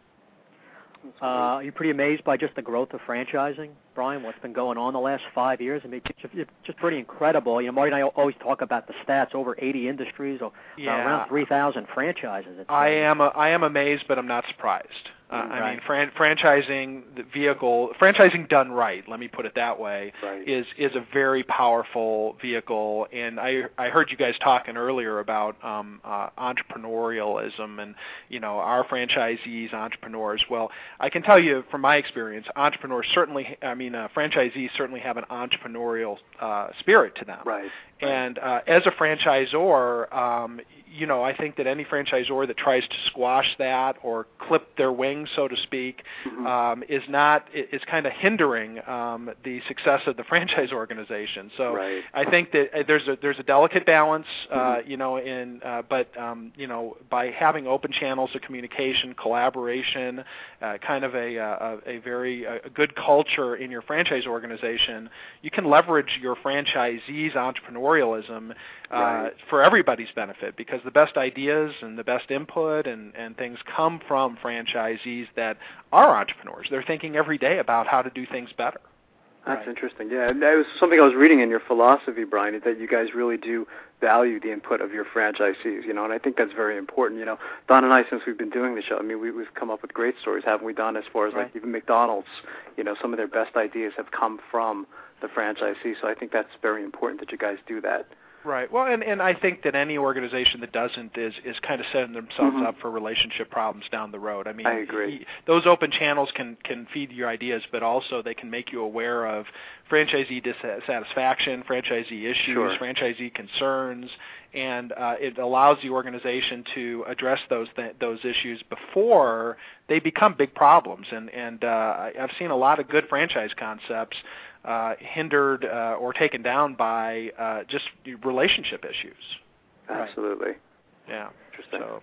Uh, are you pretty amazed by just the growth of franchising, Brian? What's been going on the last five years? I mean, it's just, just pretty incredible. You know, Marty and I always talk about the stats: over eighty industries, or yeah. uh, around three thousand franchises. It's, I am a, I am amazed, but I'm not surprised. Uh, right. I mean, fran- franchising the vehicle, franchising done right, let me put it that way, right. is is a very powerful vehicle. And I I heard you guys talking earlier about um, uh, entrepreneurialism and, you know, our franchisees, entrepreneurs. Well, I can tell you from my experience, entrepreneurs certainly, I mean, uh, franchisees certainly have an entrepreneurial uh, spirit to them. Right. And uh, as a franchisor, um, you know, I think that any franchisor that tries to squash that or clip their wings, so to speak, mm-hmm. um, is not is kind of hindering um, the success of the franchise organization. So right. I think that there's a there's a delicate balance, uh, mm-hmm. you know, in uh, but um, you know, by having open channels of communication, collaboration, uh, kind of a a, a very a good culture in your franchise organization, you can leverage your franchisees' entrepreneurialism uh, right. for everybody's benefit, because the best ideas and the best input and, and things come from franchisees that are entrepreneurs. They're thinking every day about how to do things better. That's right. interesting. Yeah, and that was something I was reading in your philosophy, Brian, that you guys really do value the input of your franchisees, you know, and I think that's very important. You know, Don and I, since we've been doing the show, I mean, we, we've come up with great stories, haven't we, Don, as far as right. like even McDonald's, you know, some of their best ideas have come from the franchisee, so I think that's very important that you guys do that. Right. Well, and, and I think that any organization that doesn't is, is kind of setting themselves mm-hmm. up for relationship problems down the road. I mean, I agree. Y- those open channels can, can feed your ideas, but also they can make you aware of franchisee dissatisfaction, franchisee issues, sure. franchisee concerns, and uh, it allows the organization to address those th- those issues before they become big problems. And, and uh, I've seen a lot of good franchise concepts Uh, hindered uh, or taken down by uh, just relationship issues. Absolutely. Yeah. Interesting. So,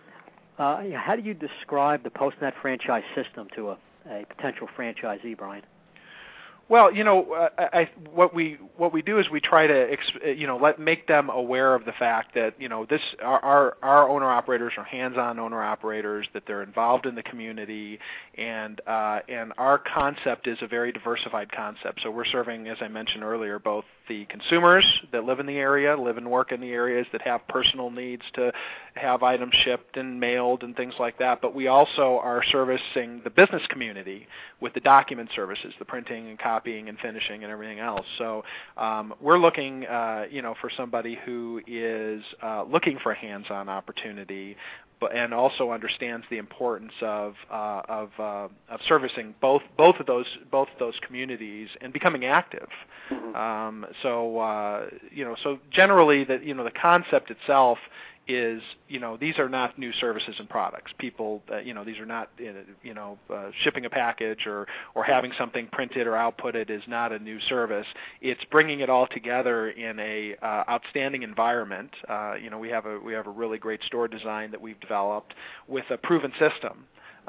uh, how do you describe the Postnet franchise system to a, a potential franchisee, Brian? Well, you know, uh, I, what we what we do is we try to, you know, let make them aware of the fact that, you know, this our our, our owner operators are hands-on owner operators, that they're involved in the community, and uh, and our concept is a very diversified concept. So we're serving, as I mentioned earlier, both the consumers that live in the area, live and work in the areas, that have personal needs to have items shipped and mailed and things like that. But we also are servicing the business community with the document services, the printing and copying and finishing and everything else. So um, we're looking, uh, you know, for somebody who is uh, looking for a hands-on opportunity, but and also understands the importance of uh, of uh, of servicing both both of those both of those communities and becoming active. Mm-hmm. Um, so uh, you know, so generally, that you know, the concept itself is, you know, these are not new services and products. People, uh, you know, these are not, you know, uh, shipping a package or, or having something printed or outputted is not a new service. It's bringing it all together in a uh, outstanding environment. Uh, you know, we have a we have a really great store design that we've developed with a proven system.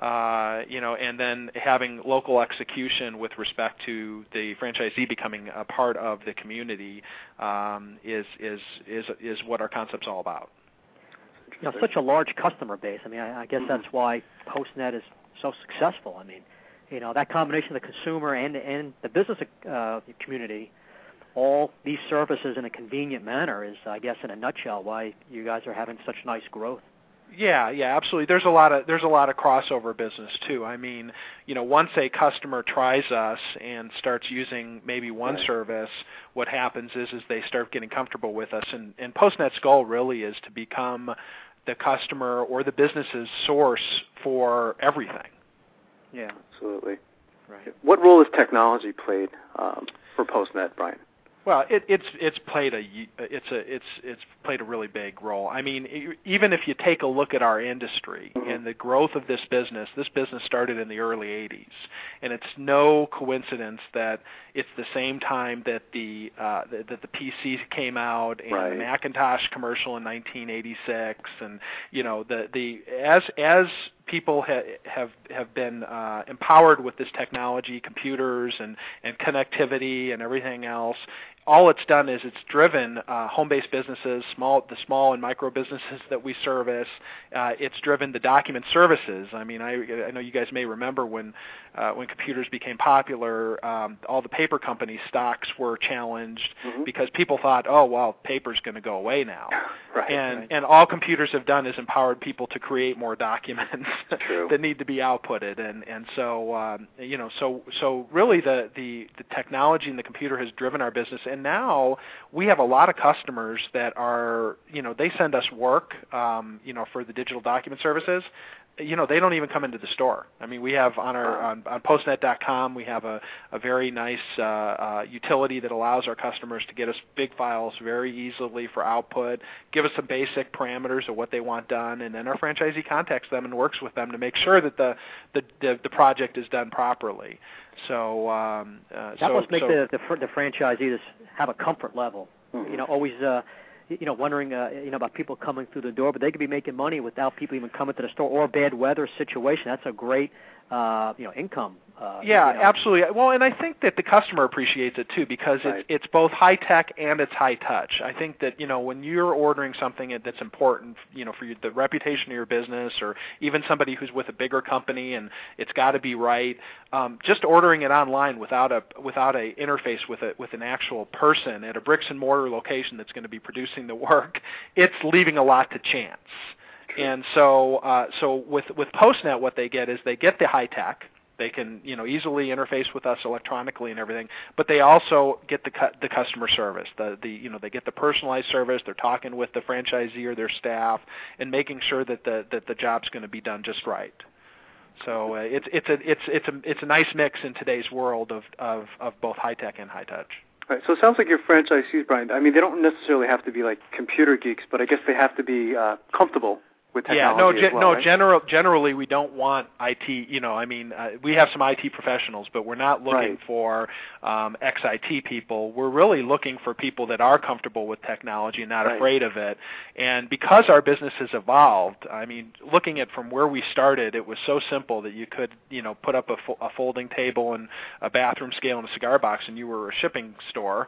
Uh, you know, and then having local execution with respect to the franchisee becoming a part of the community um, is is is is what our concept's all about. You know, such a large customer base. I mean, I, I guess that's why PostNet is so successful. I mean, you know, that combination of the consumer and and the business uh, community, all these services in a convenient manner is, I guess, in a nutshell, why you guys are having such nice growth. Yeah, yeah, absolutely. There's a lot of there's a lot of crossover business too. I mean, you know, once a customer tries us and starts using maybe one right. service, what happens is is they start getting comfortable with us. And, and PostNet's goal really is to become the customer or the business's source for everything. Yeah, absolutely. Right. What role has technology played um, for PostNet, Brian? Well, it, it's it's played a it's a it's it's played a really big role. I mean, even if you take a look at our industry mm-hmm. and the growth of this business, this business started in the early eighties, and it's no coincidence that it's the same time that the uh, that the P C came out and right. the Macintosh commercial in nineteen eighty-six, and you know the the as as people ha- have have been uh, empowered with this technology, computers and, and connectivity and everything else. All it's done is it's driven uh, home-based businesses, small the small and micro businesses that we service. Uh, it's driven the document services. I mean, I, I know you guys may remember when uh, when computers became popular, um, all the paper company stocks were challenged mm-hmm. because people thought, oh, well, paper's going to go away now. Right, and right. and all computers have done is empowered people to create more documents True. that need to be outputted. And and so um, you know, so so really the, the the technology and the computer has driven our business. And now we have a lot of customers that are, you know, they send us work, um, you know, for the digital document services. You know, they don't even come into the store. I mean, we have on our on, on postnet dot com, we have a, a very nice uh, uh, utility that allows our customers to get us big files very easily for output, give us some basic parameters of what they want done, and then our franchisee contacts them and works with them to make sure that the the, the, the project is done properly. So um, uh, that so, must make so, the, the the franchisee have a comfort level. Mm-hmm. You know, always. Uh, you know, wondering, uh, you know, about people coming through the door, but they could be making money without people even coming to the store or a bad weather situation. That's a great, uh, you know, income. Uh, yeah, you know. absolutely. Well, and I think that the customer appreciates it too because right. it's it's both high tech and it's high touch. I think that, you know, when you're ordering something that's important, you know, for you, the reputation of your business, or even somebody who's with a bigger company and it's got to be right, um, just ordering it online without a without a interface with a with an actual person at a bricks and mortar location that's going to be producing the work, it's leaving a lot to chance. True. And so, uh, so with with PostNet, what they get is they get the high tech. They can, you know, easily interface with us electronically and everything, but they also get the cu- the customer service. The the you know they get the personalized service. They're talking with the franchisee or their staff and making sure that the that the job's going to be done just right. So uh, it's it's a it's it's a it's a nice mix in today's world of of, of both high tech and high touch. Right. So it sounds like your franchisees, Brian, I mean, they don't necessarily have to be like computer geeks, but I guess they have to be uh, comfortable with technology yeah, no, as ge- well, no. right? General, generally, we don't want I T. You know, I mean, uh, we have some I T professionals, but we're not looking right. for um, ex-I T people. We're really looking for people that are comfortable with technology and not right. afraid of it. And because our business has evolved, I mean, looking at from where we started, it was so simple that you could, you know, put up a, fo- a folding table and a bathroom scale and a cigar box, and you were a shipping store.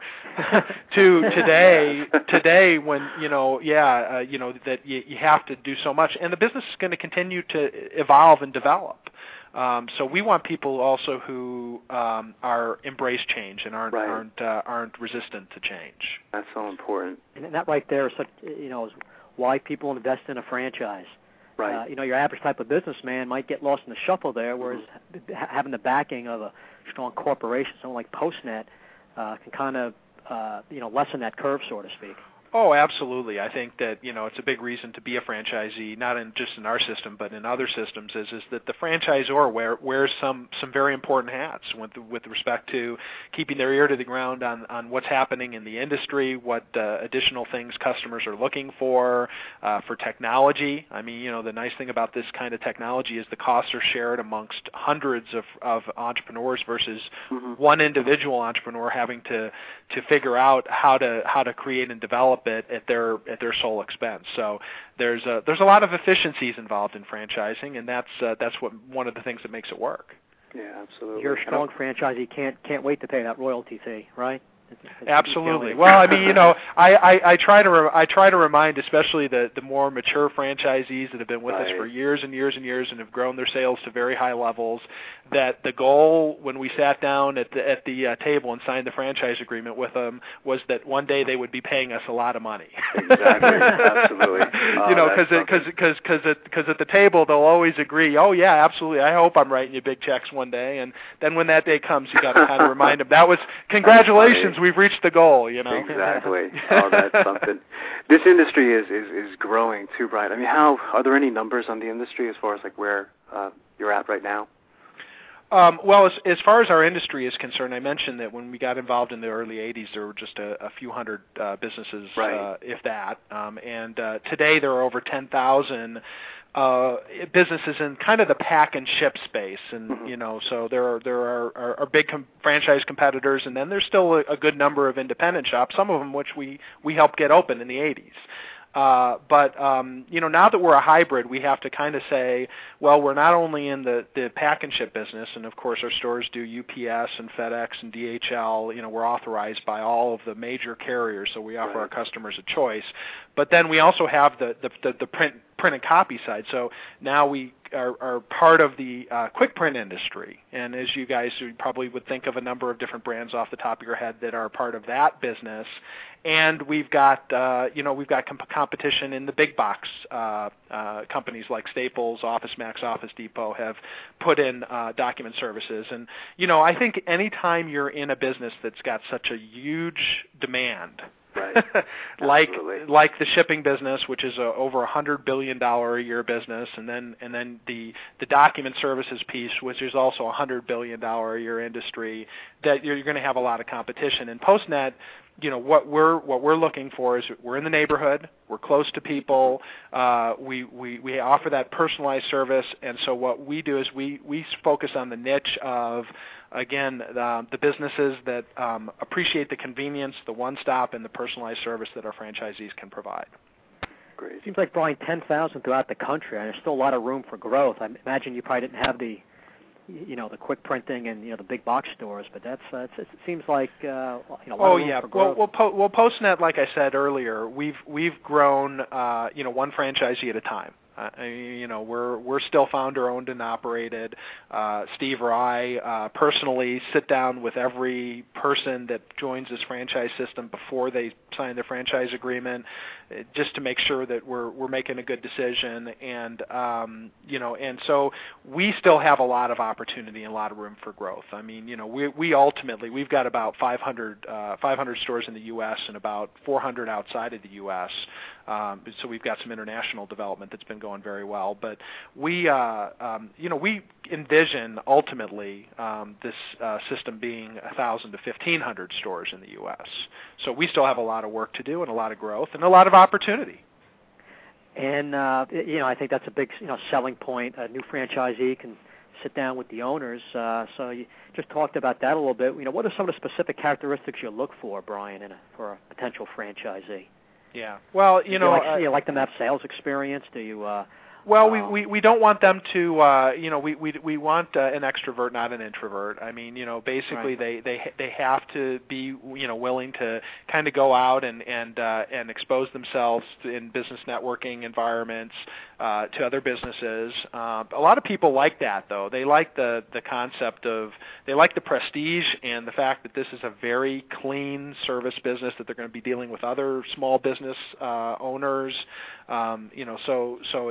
to today, today, when you know, yeah, uh, you know that you, you have to do so much, and the business is going to continue to evolve and develop. Um, so we want people also who um, are embrace change and aren't right. aren't uh, aren't resistant to change. That's so important. And that right there is such, you know, is why people invest in a franchise. Right. Uh, you know, your average type of businessman might get lost in the shuffle there, whereas mm-hmm. having the backing of a strong corporation, someone like PostNet, uh, can kind of uh, you know lessen that curve, so to speak. Oh, absolutely. I think that, you know, it's a big reason to be a franchisee, not in just in our system, but in other systems, is is that the franchisor wear, wears some some very important hats with with respect to keeping their ear to the ground on, on what's happening in the industry, what uh, additional things customers are looking for, uh, for technology. I mean, you know, the nice thing about this kind of technology is the costs are shared amongst hundreds of, of entrepreneurs versus mm-hmm. one individual entrepreneur having to, to figure out how to how to create and develop it at their at their sole expense. So there's a, there's a lot of efficiencies involved in franchising, and that's uh, that's what one of the things that makes it work. Yeah, absolutely. You're a strong franchisee. Can't can't wait to pay that royalty fee, right? It's, it's Absolutely. Well, I mean, you know, I, I, I try to re- I try to remind, especially the, the more mature franchisees that have been with right. us for years and years and years and have grown their sales to very high levels, that the goal when we sat down at the at the uh, table and signed the franchise agreement with them was that one day they would be paying us a lot of money. Exactly. Absolutely. Oh, you know, because because because because because at the table they'll always agree. Oh yeah, absolutely. I hope I'm writing you big checks one day. And then when that day comes, you got to kind of remind them that was congratulations. We've reached the goal, you know. Exactly. Oh, that's something. This industry is, is, is growing too, Brian. I mean, how are there any numbers on the industry as far as like where uh, you're at right now? Um, well, as, as far as our industry is concerned, I mentioned that when we got involved in the early eighties, there were just a, a few hundred uh, businesses, right. uh, if that. Um, and uh, today there are over ten thousand uh, businesses in kind of the pack and ship space, and mm-hmm. you know, so there are there are, are, are big com- franchise competitors, and then there's still a, a good number of independent shops, some of them which we we helped get open in the eighties. Uh, but, um, you know, now that we're a hybrid, we have to kind of say, well, we're not only in the, the pack and ship business, and, of course, our stores do U P S and FedEx and D H L. You know, we're authorized by all of the major carriers, so we offer right. our customers a choice. But then we also have the, the, the, the print, print and copy side. So now we are, are part of the uh, quick print industry. And as you guys you probably would think of a number of different brands off the top of your head that are part of that business. And we've got, uh, you know, we've got comp- competition in the big box uh, uh, companies like Staples, OfficeMax, Office Depot have put in uh, document services. And, you know, I think anytime you're in a business that's got such a huge demand, right. like like the shipping business, which is a, over a hundred billion dollar a year business, and then and then the the document services piece, which is also a hundred billion dollar a year industry, that you're, you're going to have a lot of competition. And PostNet, you know, what we're what we're looking for is we're in the neighborhood, we're close to people, uh, we, we we offer that personalized service, and so what we do is we we focus on the niche of, again, the, the businesses that um, appreciate the convenience, the one-stop, and the personalized service that our franchisees can provide. Great. Seems like, Brian, ten thousand throughout the country, and there's still a lot of room for growth. I imagine you probably didn't have the, you know, the quick printing and, you know, the big box stores, but that's uh, it seems like, uh, you know, a lot oh of room yeah. for growth. Well, well, po- well, PostNet, like I said earlier, we've we've grown, uh, you know, one franchisee at a time. Uh, you know, we're we're still founder owned and operated. Uh, Steve or I uh, personally sit down with every person that joins this franchise system before they sign their franchise agreement, uh, just to make sure that we're we're making a good decision. And um, you know, and so we still have a lot of opportunity and a lot of room for growth. I mean, you know, we we ultimately we've got about five hundred, uh, five hundred stores in the U S and about four hundred outside of the U S Um, so we've got some international development that's been going very well. But we, uh, um, you know, we envision ultimately um, this uh, system being one thousand to fifteen hundred stores in the U S So we still have a lot of work to do and a lot of growth and a lot of opportunity. And uh, you know, I think that's a big, you know, selling point. A new franchisee can sit down with the owners. Uh, so you just talked about that a little bit. You know, what are some of the specific characteristics you look for, Brian, in a, for a potential franchisee? Yeah. Well, you know, do you like, uh, you like them to have sales experience? Do you? Uh, Well, um, we, we, we don't want them to, uh, you know, we we we want uh, an extrovert, not an introvert. I mean, you know, basically right. they, they they have to be, you know, willing to kind of go out and and uh, and expose themselves in business networking environments uh, to other businesses. Uh, a lot of people like that, though. They like the the concept of, they like the prestige and the fact that this is a very clean service business, that they're going to be dealing with other small business uh, owners. Um, you know, so so it, it's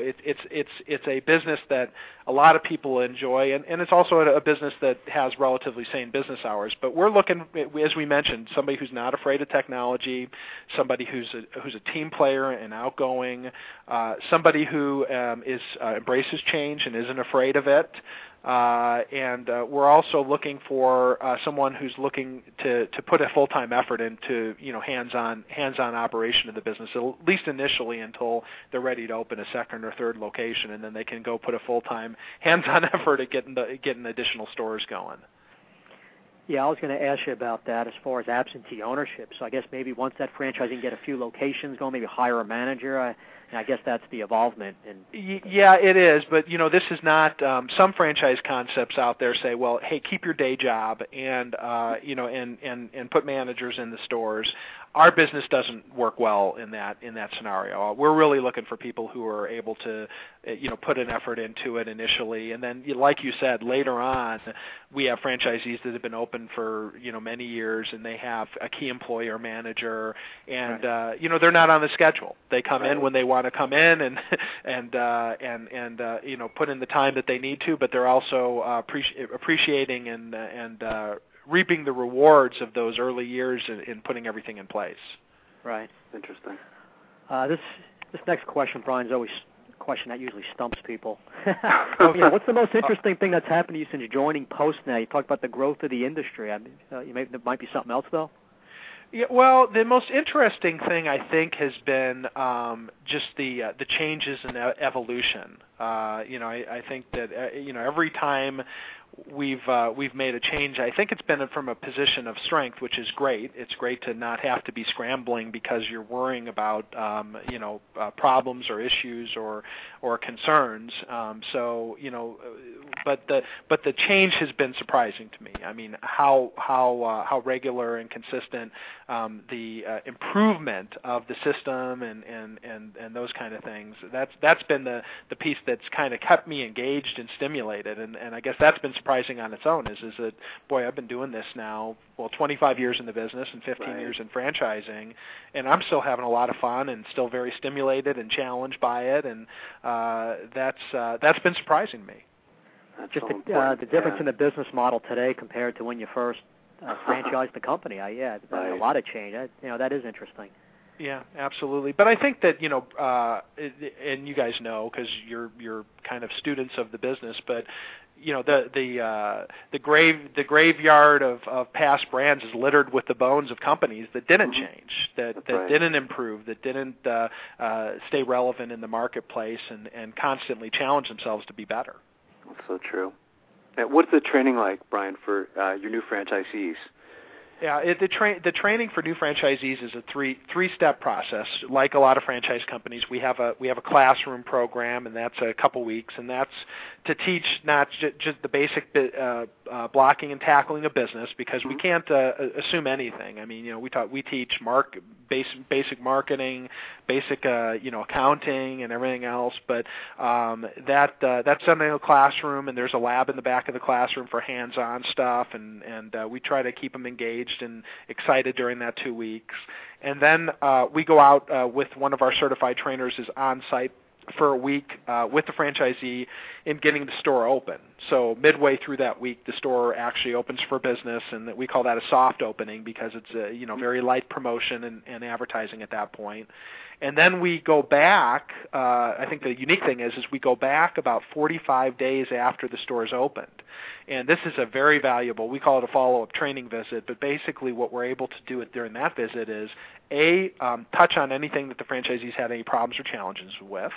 it's it's a business that a lot of people enjoy, and, and it's also a, a business that has relatively sane business hours. But we're looking, as we mentioned, somebody who's not afraid of technology, somebody who's a, who's a team player and outgoing, uh, somebody who um, is uh, embraces change and isn't afraid of it. Uh, and uh, we're also looking for uh, someone who's looking to, to put a full-time effort into, you know, hands-on hands-on operation of the business, at least initially until they're ready to open a second or third location, and then they can go put a full-time hands-on effort at getting the, getting additional stores going. Yeah, I was going to ask you about that as far as absentee ownership. So I guess maybe once that franchisee can get a few locations going, maybe hire a manager. I, and I guess that's the involvement. In yeah, it is. But you know, this is not. Um, some franchise concepts out there say, well, hey, keep your day job and uh, you know, and, and and put managers in the stores. Our business doesn't work well in that in that scenario. We're really looking for people who are able to, you know, put an effort into it initially, and then, like you said, later on, we have franchisees that have been open for, you know, many years, and they have a key employer manager, and right. uh, you know, they're not on the schedule. They come right. in when they want to come in, and and uh, and and uh, you know, put in the time that they need to, but they're also uh, appreci- appreciating and and uh, reaping the rewards of those early years in, in putting everything in place. Right. Interesting. Uh, this this next question, Brian, is always a question that usually stumps people. oh, yeah, what's the most interesting thing that's happened to you since joining PostNet? You talked about the growth of the industry. I mean, uh, you may, there might be something else, though? Yeah, well, the most interesting thing, I think, has been um, just the uh, the changes in evolution. Uh, you know, I, I think that uh, you know, every time we've uh, we've made a change, I think it's been from a position of strength, which is great. It's great to not have to be scrambling because you're worrying about um, you know uh, problems or issues or or concerns. Um, so you know, but the but the change has been surprising to me. I mean, how how uh, how regular and consistent um, the uh, improvement of the system and, and, and, and those kind of things. That's that's been the, the piece that's kind of kept me engaged and stimulated, and, and I guess that's been surprising on its own. Is is that boy, I've been doing this now, well, twenty-five years in the business and fifteen right. years in franchising, and I'm still having a lot of fun and still very stimulated and challenged by it, and uh, that's uh, that's been surprising to me. That's Just so the, uh, the difference yeah. in the business model today compared to when you first uh, franchised the company. I, yeah, right. a lot of change. I, you know, that is interesting. Yeah, absolutely. But I think that, you know, uh, and you guys know because you're you're kind of students of the business, but you know, the the uh, the grave the graveyard of, of past brands is littered with the bones of companies that didn't mm-hmm. change, that That's that right. didn't improve, that didn't uh, uh, stay relevant in the marketplace, and, and constantly challenge themselves to be better. That's so true. Now, what's the training like, Brian, for uh, your new franchisees? Yeah, it, the, tra- the training for new franchisees is a three three step process. Like a lot of franchise companies, we have a we have a classroom program, and that's a couple weeks, and that's to teach not j- just the basic bit, uh, uh, blocking and tackling of business, because we can't uh, assume anything. I mean, you know, we talk, we teach mark basic basic marketing, basic uh, you know accounting, and everything else. But um, that uh, that's done in a classroom, and there's a lab in the back of the classroom for hands-on stuff, and and uh, we try to keep them engaged and excited during that two weeks. And then uh, we go out uh, with one of our certified trainers is on site for a week uh, with the franchisee in getting the store open. So midway through that week, the store actually opens for business, and we call that a soft opening because it's a you know very light promotion and, and advertising at that point. And then we go back, uh, I think the unique thing is, is we go back about forty-five days after the store is opened. And this is a very valuable, we call it a follow-up training visit, but basically what we're able to do during that visit is, A, um, touch on anything that the franchisees had any problems or challenges with.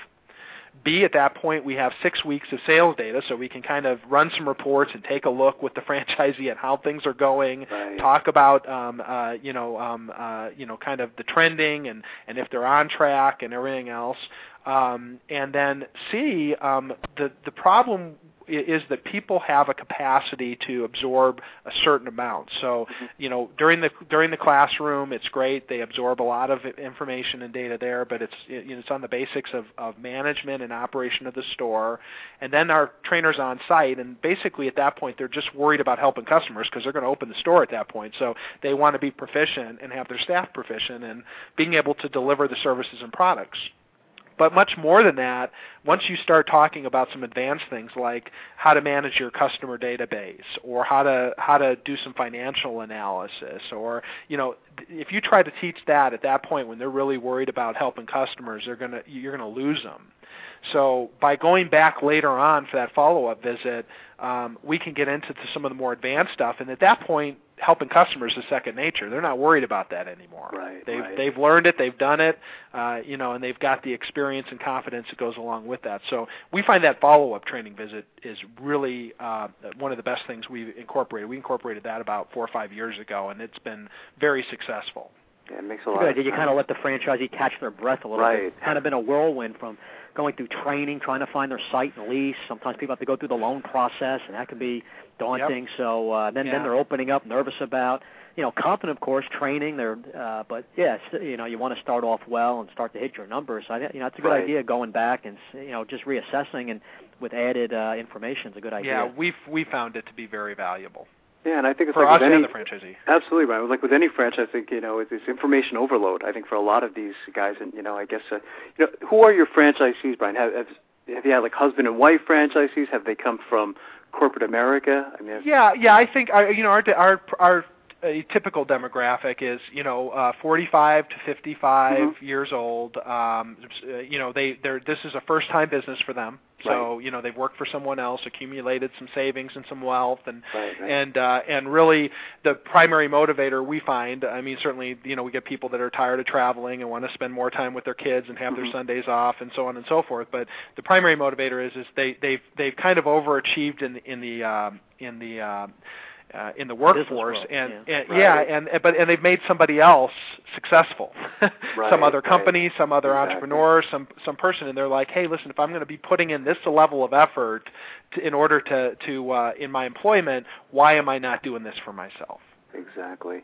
B, at that point, we have six weeks of sales data, so we can kind of run some reports and take a look with the franchisee at how things are going, right. talk about, um, uh, you know, um, uh, you know, kind of the trending and, and if they're on track and everything else. Um, and then C, um, the the problem is that people have a capacity to absorb a certain amount. So, you know, during the during the classroom, it's great. They absorb a lot of information and data there, but it's you know, it's on the basics of, of management and operation of the store. And then our trainers on site, and basically at that point, they're just worried about helping customers because they're going to open the store at that point. So they want to be proficient and have their staff proficient and being able to deliver the services and products. but much more than that, once you start talking about some advanced things like how to manage your customer database, or how to how to do some financial analysis, or you know, if you try to teach that at that point when they're really worried about helping customers, they're gonna you're gonna lose them. So by going back later on for that follow-up visit, um, we can get into some of the more advanced stuff, and at that point, helping customers is second nature. They're not worried about that anymore. Right, they've right. they've learned it, they've done it, uh, you know, and they've got the experience and confidence that goes along with that. So we find that follow-up training visit is really uh, one of the best things we've incorporated. We incorporated that about four or five years ago, and it's been very successful. Yeah, it makes a lot. Good. Of Did you sense. kind of let the franchisee catch their breath a little Right. bit? It's kind of been a whirlwind from going through training, trying to find their site and lease. Sometimes people have to go through the loan process, and that can be daunting. Yep. So uh, then, yeah. then they're opening up, nervous about, you know, confident, of course, training. They're, uh, but yeah, you know, you want to start off well and start to hit your numbers. I, you know, it's a good Right. idea going back and, you know, just reassessing and with added uh, information is a good idea. Yeah, we've we found it to be very valuable. Yeah, and I think it's for like us with any, and the franchisee. Absolutely, right. Like with any franchise, I think, you know, it's, it's information overload. I think for a lot of these guys, and you know, I guess, uh, you know, who are your franchisees, Brian? Have, have have you had like husband and wife franchisees? Have they come from corporate America? I mean, yeah, yeah. I think uh, you know our our our a typical demographic is, you know, uh, forty-five to fifty-five mm-hmm. years old. Um, you know, they they're this is a first-time business for them. So right. you know they've worked for someone else, accumulated some savings and some wealth, and right, right. and uh, and really the primary motivator we find. I mean, certainly you know we get people that are tired of traveling and want to spend more time with their kids and have mm-hmm. their Sundays off and so on and so forth. But the primary motivator is is they they've they've kind of overachieved in in the um, in the um, Uh, in the workforce, and, yeah, and right. yeah, and but and they've made somebody else successful, right, some other right. company, some other exactly. entrepreneur, some some person, and they're like, hey, listen, if I'm going to be putting in this level of effort to, in order to to uh, in my employment, why am I not doing this for myself? Exactly.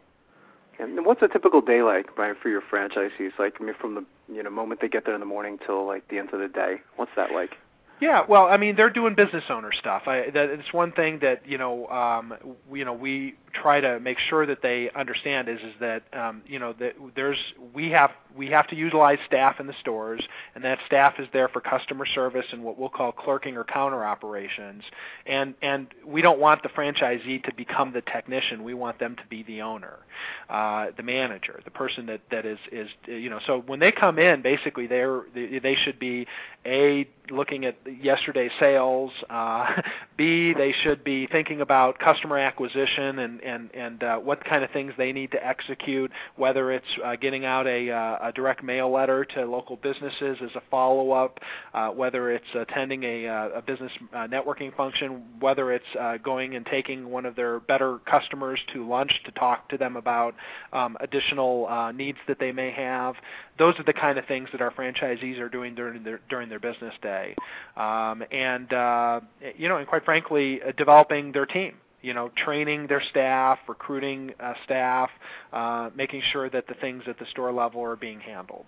And what's a typical day like, Brian, for your franchisees? Like, I mean, from the you know moment they get there in the morning till like the end of the day, what's that like? Yeah, well, I mean, they're doing business owner stuff. I, that, it's one thing that you know, um, we, you know, we try to make sure that they understand is is that um, you know that there's we have we have to utilize staff in the stores, and that staff is there for customer service and what we'll call clerking or counter operations. And and we don't want the franchisee to become the technician. We want them to be the owner, uh, the manager, the person that, that is is you know. So when they come in, basically they're they, they should be a looking at yesterday's sales. Uh, B, they should be thinking about customer acquisition and and and uh, what kind of things they need to execute. Whether it's uh, getting out a, uh, a direct mail letter to local businesses as a follow-up, uh, whether it's attending a, a business uh, networking function, whether it's uh, going and taking one of their better customers to lunch to talk to them about um, additional uh, needs that they may have. Those are the kind of things that our franchisees are doing during their during their business day, um, and uh, you know, and quite frankly, uh, developing their team. You know, training their staff, recruiting uh, staff, uh, making sure that the things at the store level are being handled.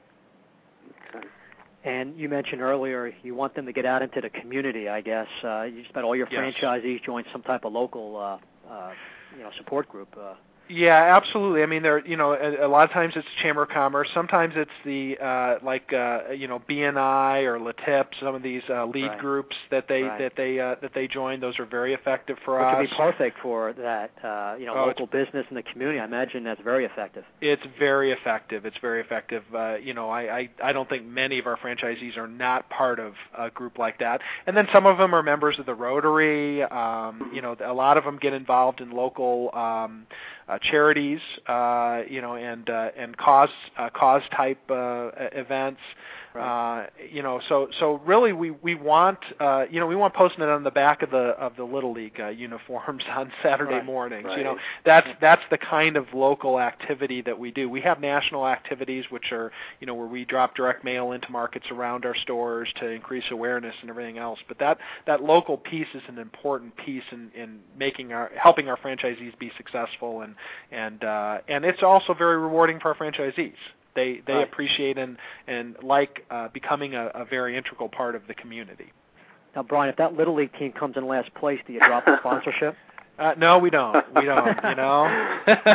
Okay. And you mentioned earlier you want them to get out into the community. I guess uh, you just bet all your Yes. franchisees join some type of local, uh, uh, you know, support group. Uh, Yeah, absolutely. I mean, there, you know, a, a lot of times it's Chamber of Commerce. Sometimes it's the uh, like uh, you know B N I or L T I P, some of these uh, lead Right. groups that they Right. that they uh, that they join. Those are very effective for which us. would be perfect for that, uh, you know, Oh, local business in the community. I imagine that's very effective. It's very effective. It's very effective. Uh, you know, I, I, I don't think many of our franchisees are not part of a group like that. And then some of them are members of the Rotary. Um, you know, a lot of them get involved in local um, uh, charities, uh, you know, and uh, and cause uh, cause type uh, events. Right. Uh, you know, so so really we we want uh, you know we want posting it on the back of the of the Little League uh, uniforms on Saturday Right. mornings. Right. You know, that's that's the kind of local activity that we do. We have national activities which are you know where we drop direct mail into markets around our stores to increase awareness and everything else. But that that local piece is an important piece in, in making our helping our franchisees be successful, and and uh, and it's also very rewarding for our franchisees. They they Right. appreciate and and like uh, becoming a, a very integral part of the community. Now, Brian, if that Little League team comes in last place, do you drop the sponsorship? Uh, no, we don't. We don't. You know.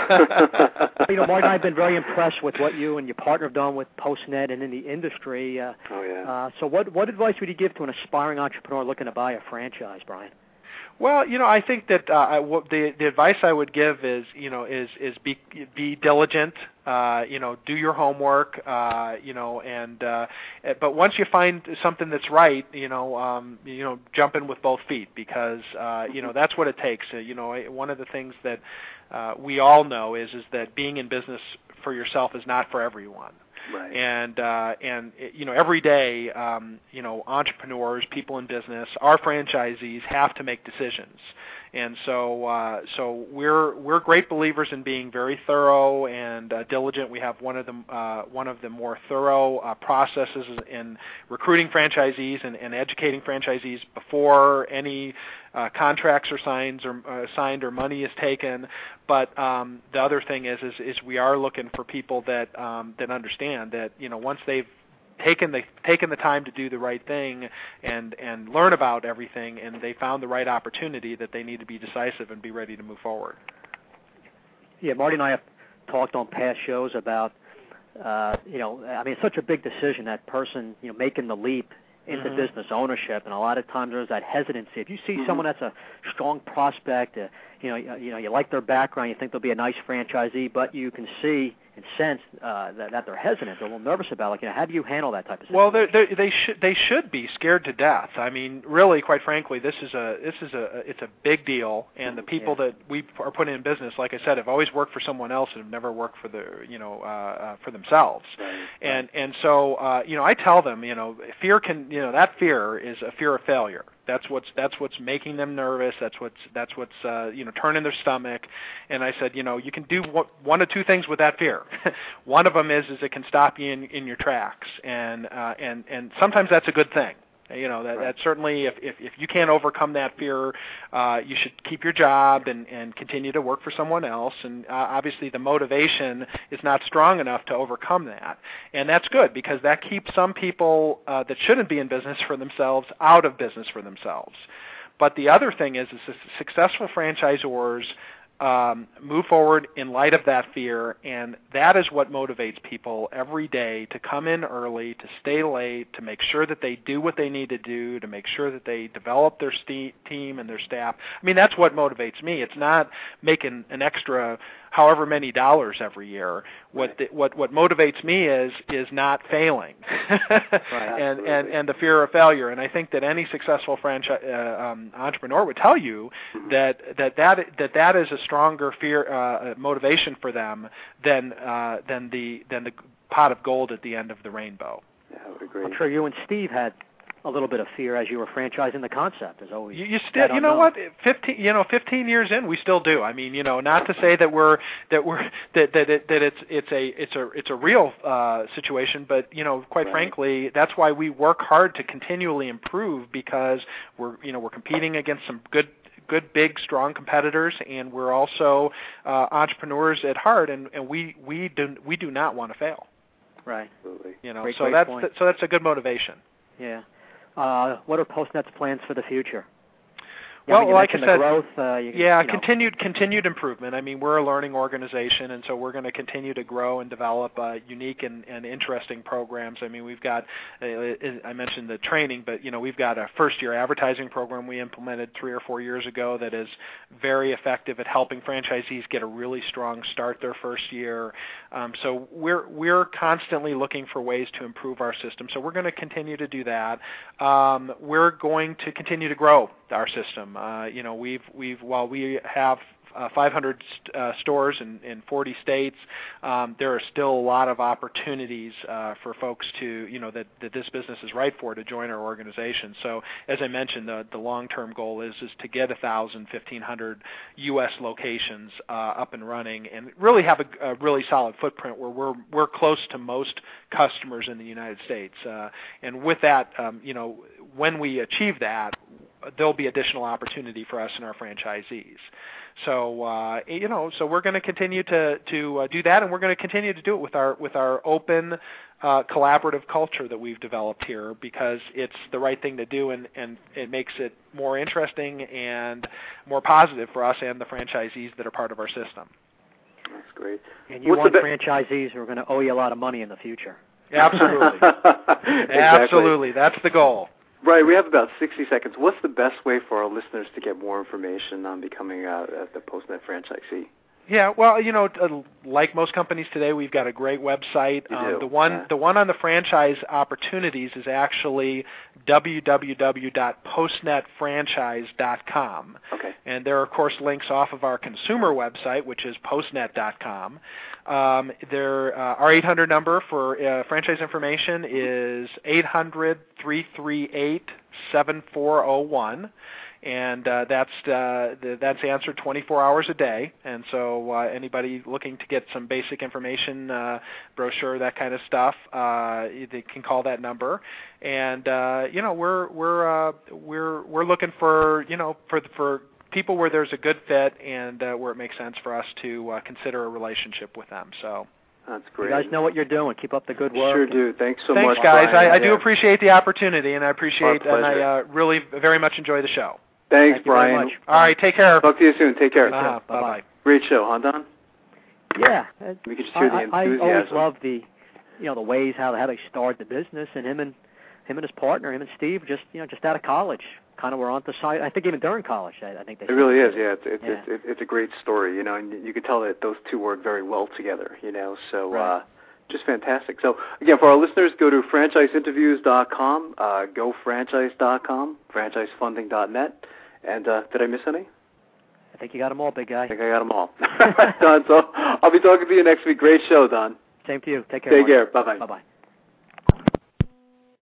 You know, Mark and I have been very impressed with what you and your partner have done with Postnet and in the industry. Uh, oh yeah. Uh, so, what what advice would you give to an aspiring entrepreneur looking to buy a franchise, Brian? Well, you know, I think that uh, I, what the the advice I would give is, you know, is is be be diligent. Uh, you know, do your homework. Uh, you know, and uh, but once you find something that's right, you know, um, you know, jump in with both feet because uh, you know that's what it takes. Uh, you know, one of the things that uh, we all know is is that being in business for yourself is not for everyone. Right. And uh, and you know every day, um, you know entrepreneurs, people in business, our franchisees have to make decisions, and so uh, so we're we're great believers in being very thorough and uh, diligent. We have one of the uh, one of the more thorough uh, processes in recruiting franchisees and, and educating franchisees before any Uh, contracts are signed or uh, signed or money is taken, but um, the other thing is, is is we are looking for people that um, that understand that you know once they've taken the taken the time to do the right thing and and learn about everything and they found the right opportunity that they need to be decisive and be ready to move forward. Yeah, Marty and I have talked on past shows about uh, you know I mean it's such a big decision, that person you know making the leap into mm-hmm. business ownership, and a lot of times there's that hesitancy. If you see mm-hmm. someone that's a strong prospect, uh, you know, you know, you like their background, you think they'll be a nice franchisee, but you can see and sense uh, that, that they're hesitant, they're a little nervous about. Like, you know, how do you handle that type of situation? Well, they're, they're, they should they should be scared to death. I mean, really, quite frankly, this is a this is a it's a big deal, and the people yeah. that we are putting in business, like I said, have always worked for someone else and have never worked for the you know uh, uh, for themselves. Right. And and so uh, you know, I tell them, you know, fear can you know that fear is a fear of failure. That's what's that's what's making them nervous. That's what's that's what's uh, you know turning their stomach. And I said, you know, you can do one of two things with that fear. One of them is is it can stop you in, in your tracks, and uh, and and sometimes that's a good thing. You know that, right. that certainly if, if if you can't overcome that fear, uh, you should keep your job and, and continue to work for someone else. And uh, obviously the motivation is not strong enough to overcome that, and that's good because that keeps some people uh, that shouldn't be in business for themselves out of business for themselves. But the other thing is, is successful franchisors Um, move forward in light of that fear, and that is what motivates people every day to come in early, to stay late, to make sure that they do what they need to do, to make sure that they develop their st- team and their staff. I mean, that's what motivates me. It's not making an extra however many dollars every year. What right. the, what what motivates me is is not failing, right, and and and the fear of failure. And I think that any successful franchise uh, um, entrepreneur would tell you that that that that, that is a stronger fear uh, motivation for them than uh, than the than the pot of gold at the end of the rainbow. Yeah, I would agree. I'm sure you and Steve had a little bit of fear as you were franchising the concept, as always. You, you still, you know what? Fifteen, you know, fifteen years in, we still do. I mean, you know, not to say that we're that we're that that it, that it's it's a it's a it's a real uh, situation, but you know, quite right. frankly, that's why we work hard to continually improve because we're you know we're competing against some good. good, big, strong competitors, and we're also uh, entrepreneurs at heart, and, and we we do we do not want to fail. Right. Absolutely. You know, great, so great that's point. the, so that's a good motivation. Yeah. Uh, what are Postnet's plans for the future? Yeah, well, I mean, you like I said, growth, uh, you, yeah, you know. continued continued improvement. I mean, we're a learning organization, and so we're going to continue to grow and develop uh, unique and, and interesting programs. I mean, we've got, uh, I mentioned the training, but you know, we've got a first-year advertising program we implemented three or four years ago that is very effective at helping franchisees get a really strong start their first year. Um, so we're we're constantly looking for ways to improve our system. So we're going to continue to do that. Um, we're going to continue to grow our system. Uh, you know, we've we've while we have uh, five hundred st- uh, stores in, in forty states, um, there are still a lot of opportunities uh, for folks to you know that, that this business is right for to join our organization. So as I mentioned, the the long term goal is is to get a thousand, fifteen hundred U S locations uh, up and running, and really have a, a really solid footprint where we're we're close to most customers in the United States. Uh, and with that, um, you know, when we achieve that. there'll be additional opportunity for us and our franchisees. So uh, you know, so we're going to continue to to uh, do that, and we're going to continue to do it with our with our open, uh, collaborative culture that we've developed here, because it's the right thing to do, and, and it makes it more interesting and more positive for us and the franchisees that are part of our system. That's great. And you What's want be- franchisees who are going to owe you a lot of money in the future. Absolutely. Exactly. Absolutely. That's the goal. Right, we have about sixty seconds. What's the best way for our listeners to get more information on becoming a, a PostNet franchisee? Yeah, well, you know, uh, like most companies today, we've got a great website. You Um, do. the one, yeah. the one on the franchise opportunities is actually w w w dot postnet franchise dot com. Okay. And there are, of course, links off of our consumer website, which is postnet dot com. Um, there, uh, our eight hundred number for uh, franchise information is eight hundred, three three eight, seven four zero one. And uh, that's uh, the, that's answered twenty-four hours a day. And so uh, anybody looking to get some basic information, uh, brochure, that kind of stuff, uh, they can call that number. And uh, you know, we're we're uh, we're we're looking for you know for for people where there's a good fit and uh, where it makes sense for us to uh, consider a relationship with them. So. That's great. You guys know what you're doing. Keep up the good work. Sure do. Thanks so Thanks, much, guys. Brian. I, I yeah. do appreciate the opportunity, and I appreciate Our and I pleasure. uh, really very much enjoy the show. Thanks, Thank you Brian. very much. All right, take care. Talk to you soon. Take care. Uh-huh. Bye-bye. Bye-bye. Great show, huh, Don? Yeah. We could just hear the I, I, enthusiasm. I always love the, you know, the ways how how they start the business, and him and him and his partner, him and Steve, just you know, just out of college, kind of were on the side. I think even during college, I, I think they. It really is, yeah. It's it's, Yeah. it's it's it's a great story, you know, and you could tell that those two work very well together, you know. So Right. uh, just fantastic. So again, for our listeners, go to franchise interviews dot com, uh, go franchise dot com, franchise funding dot net, and uh, did I miss any? I think you got them all, big guy. I think I got them all. Don, so I'll be talking to you next week. Great show, Don. Same to you. Take care. Take Mark. care. Bye bye. Bye bye.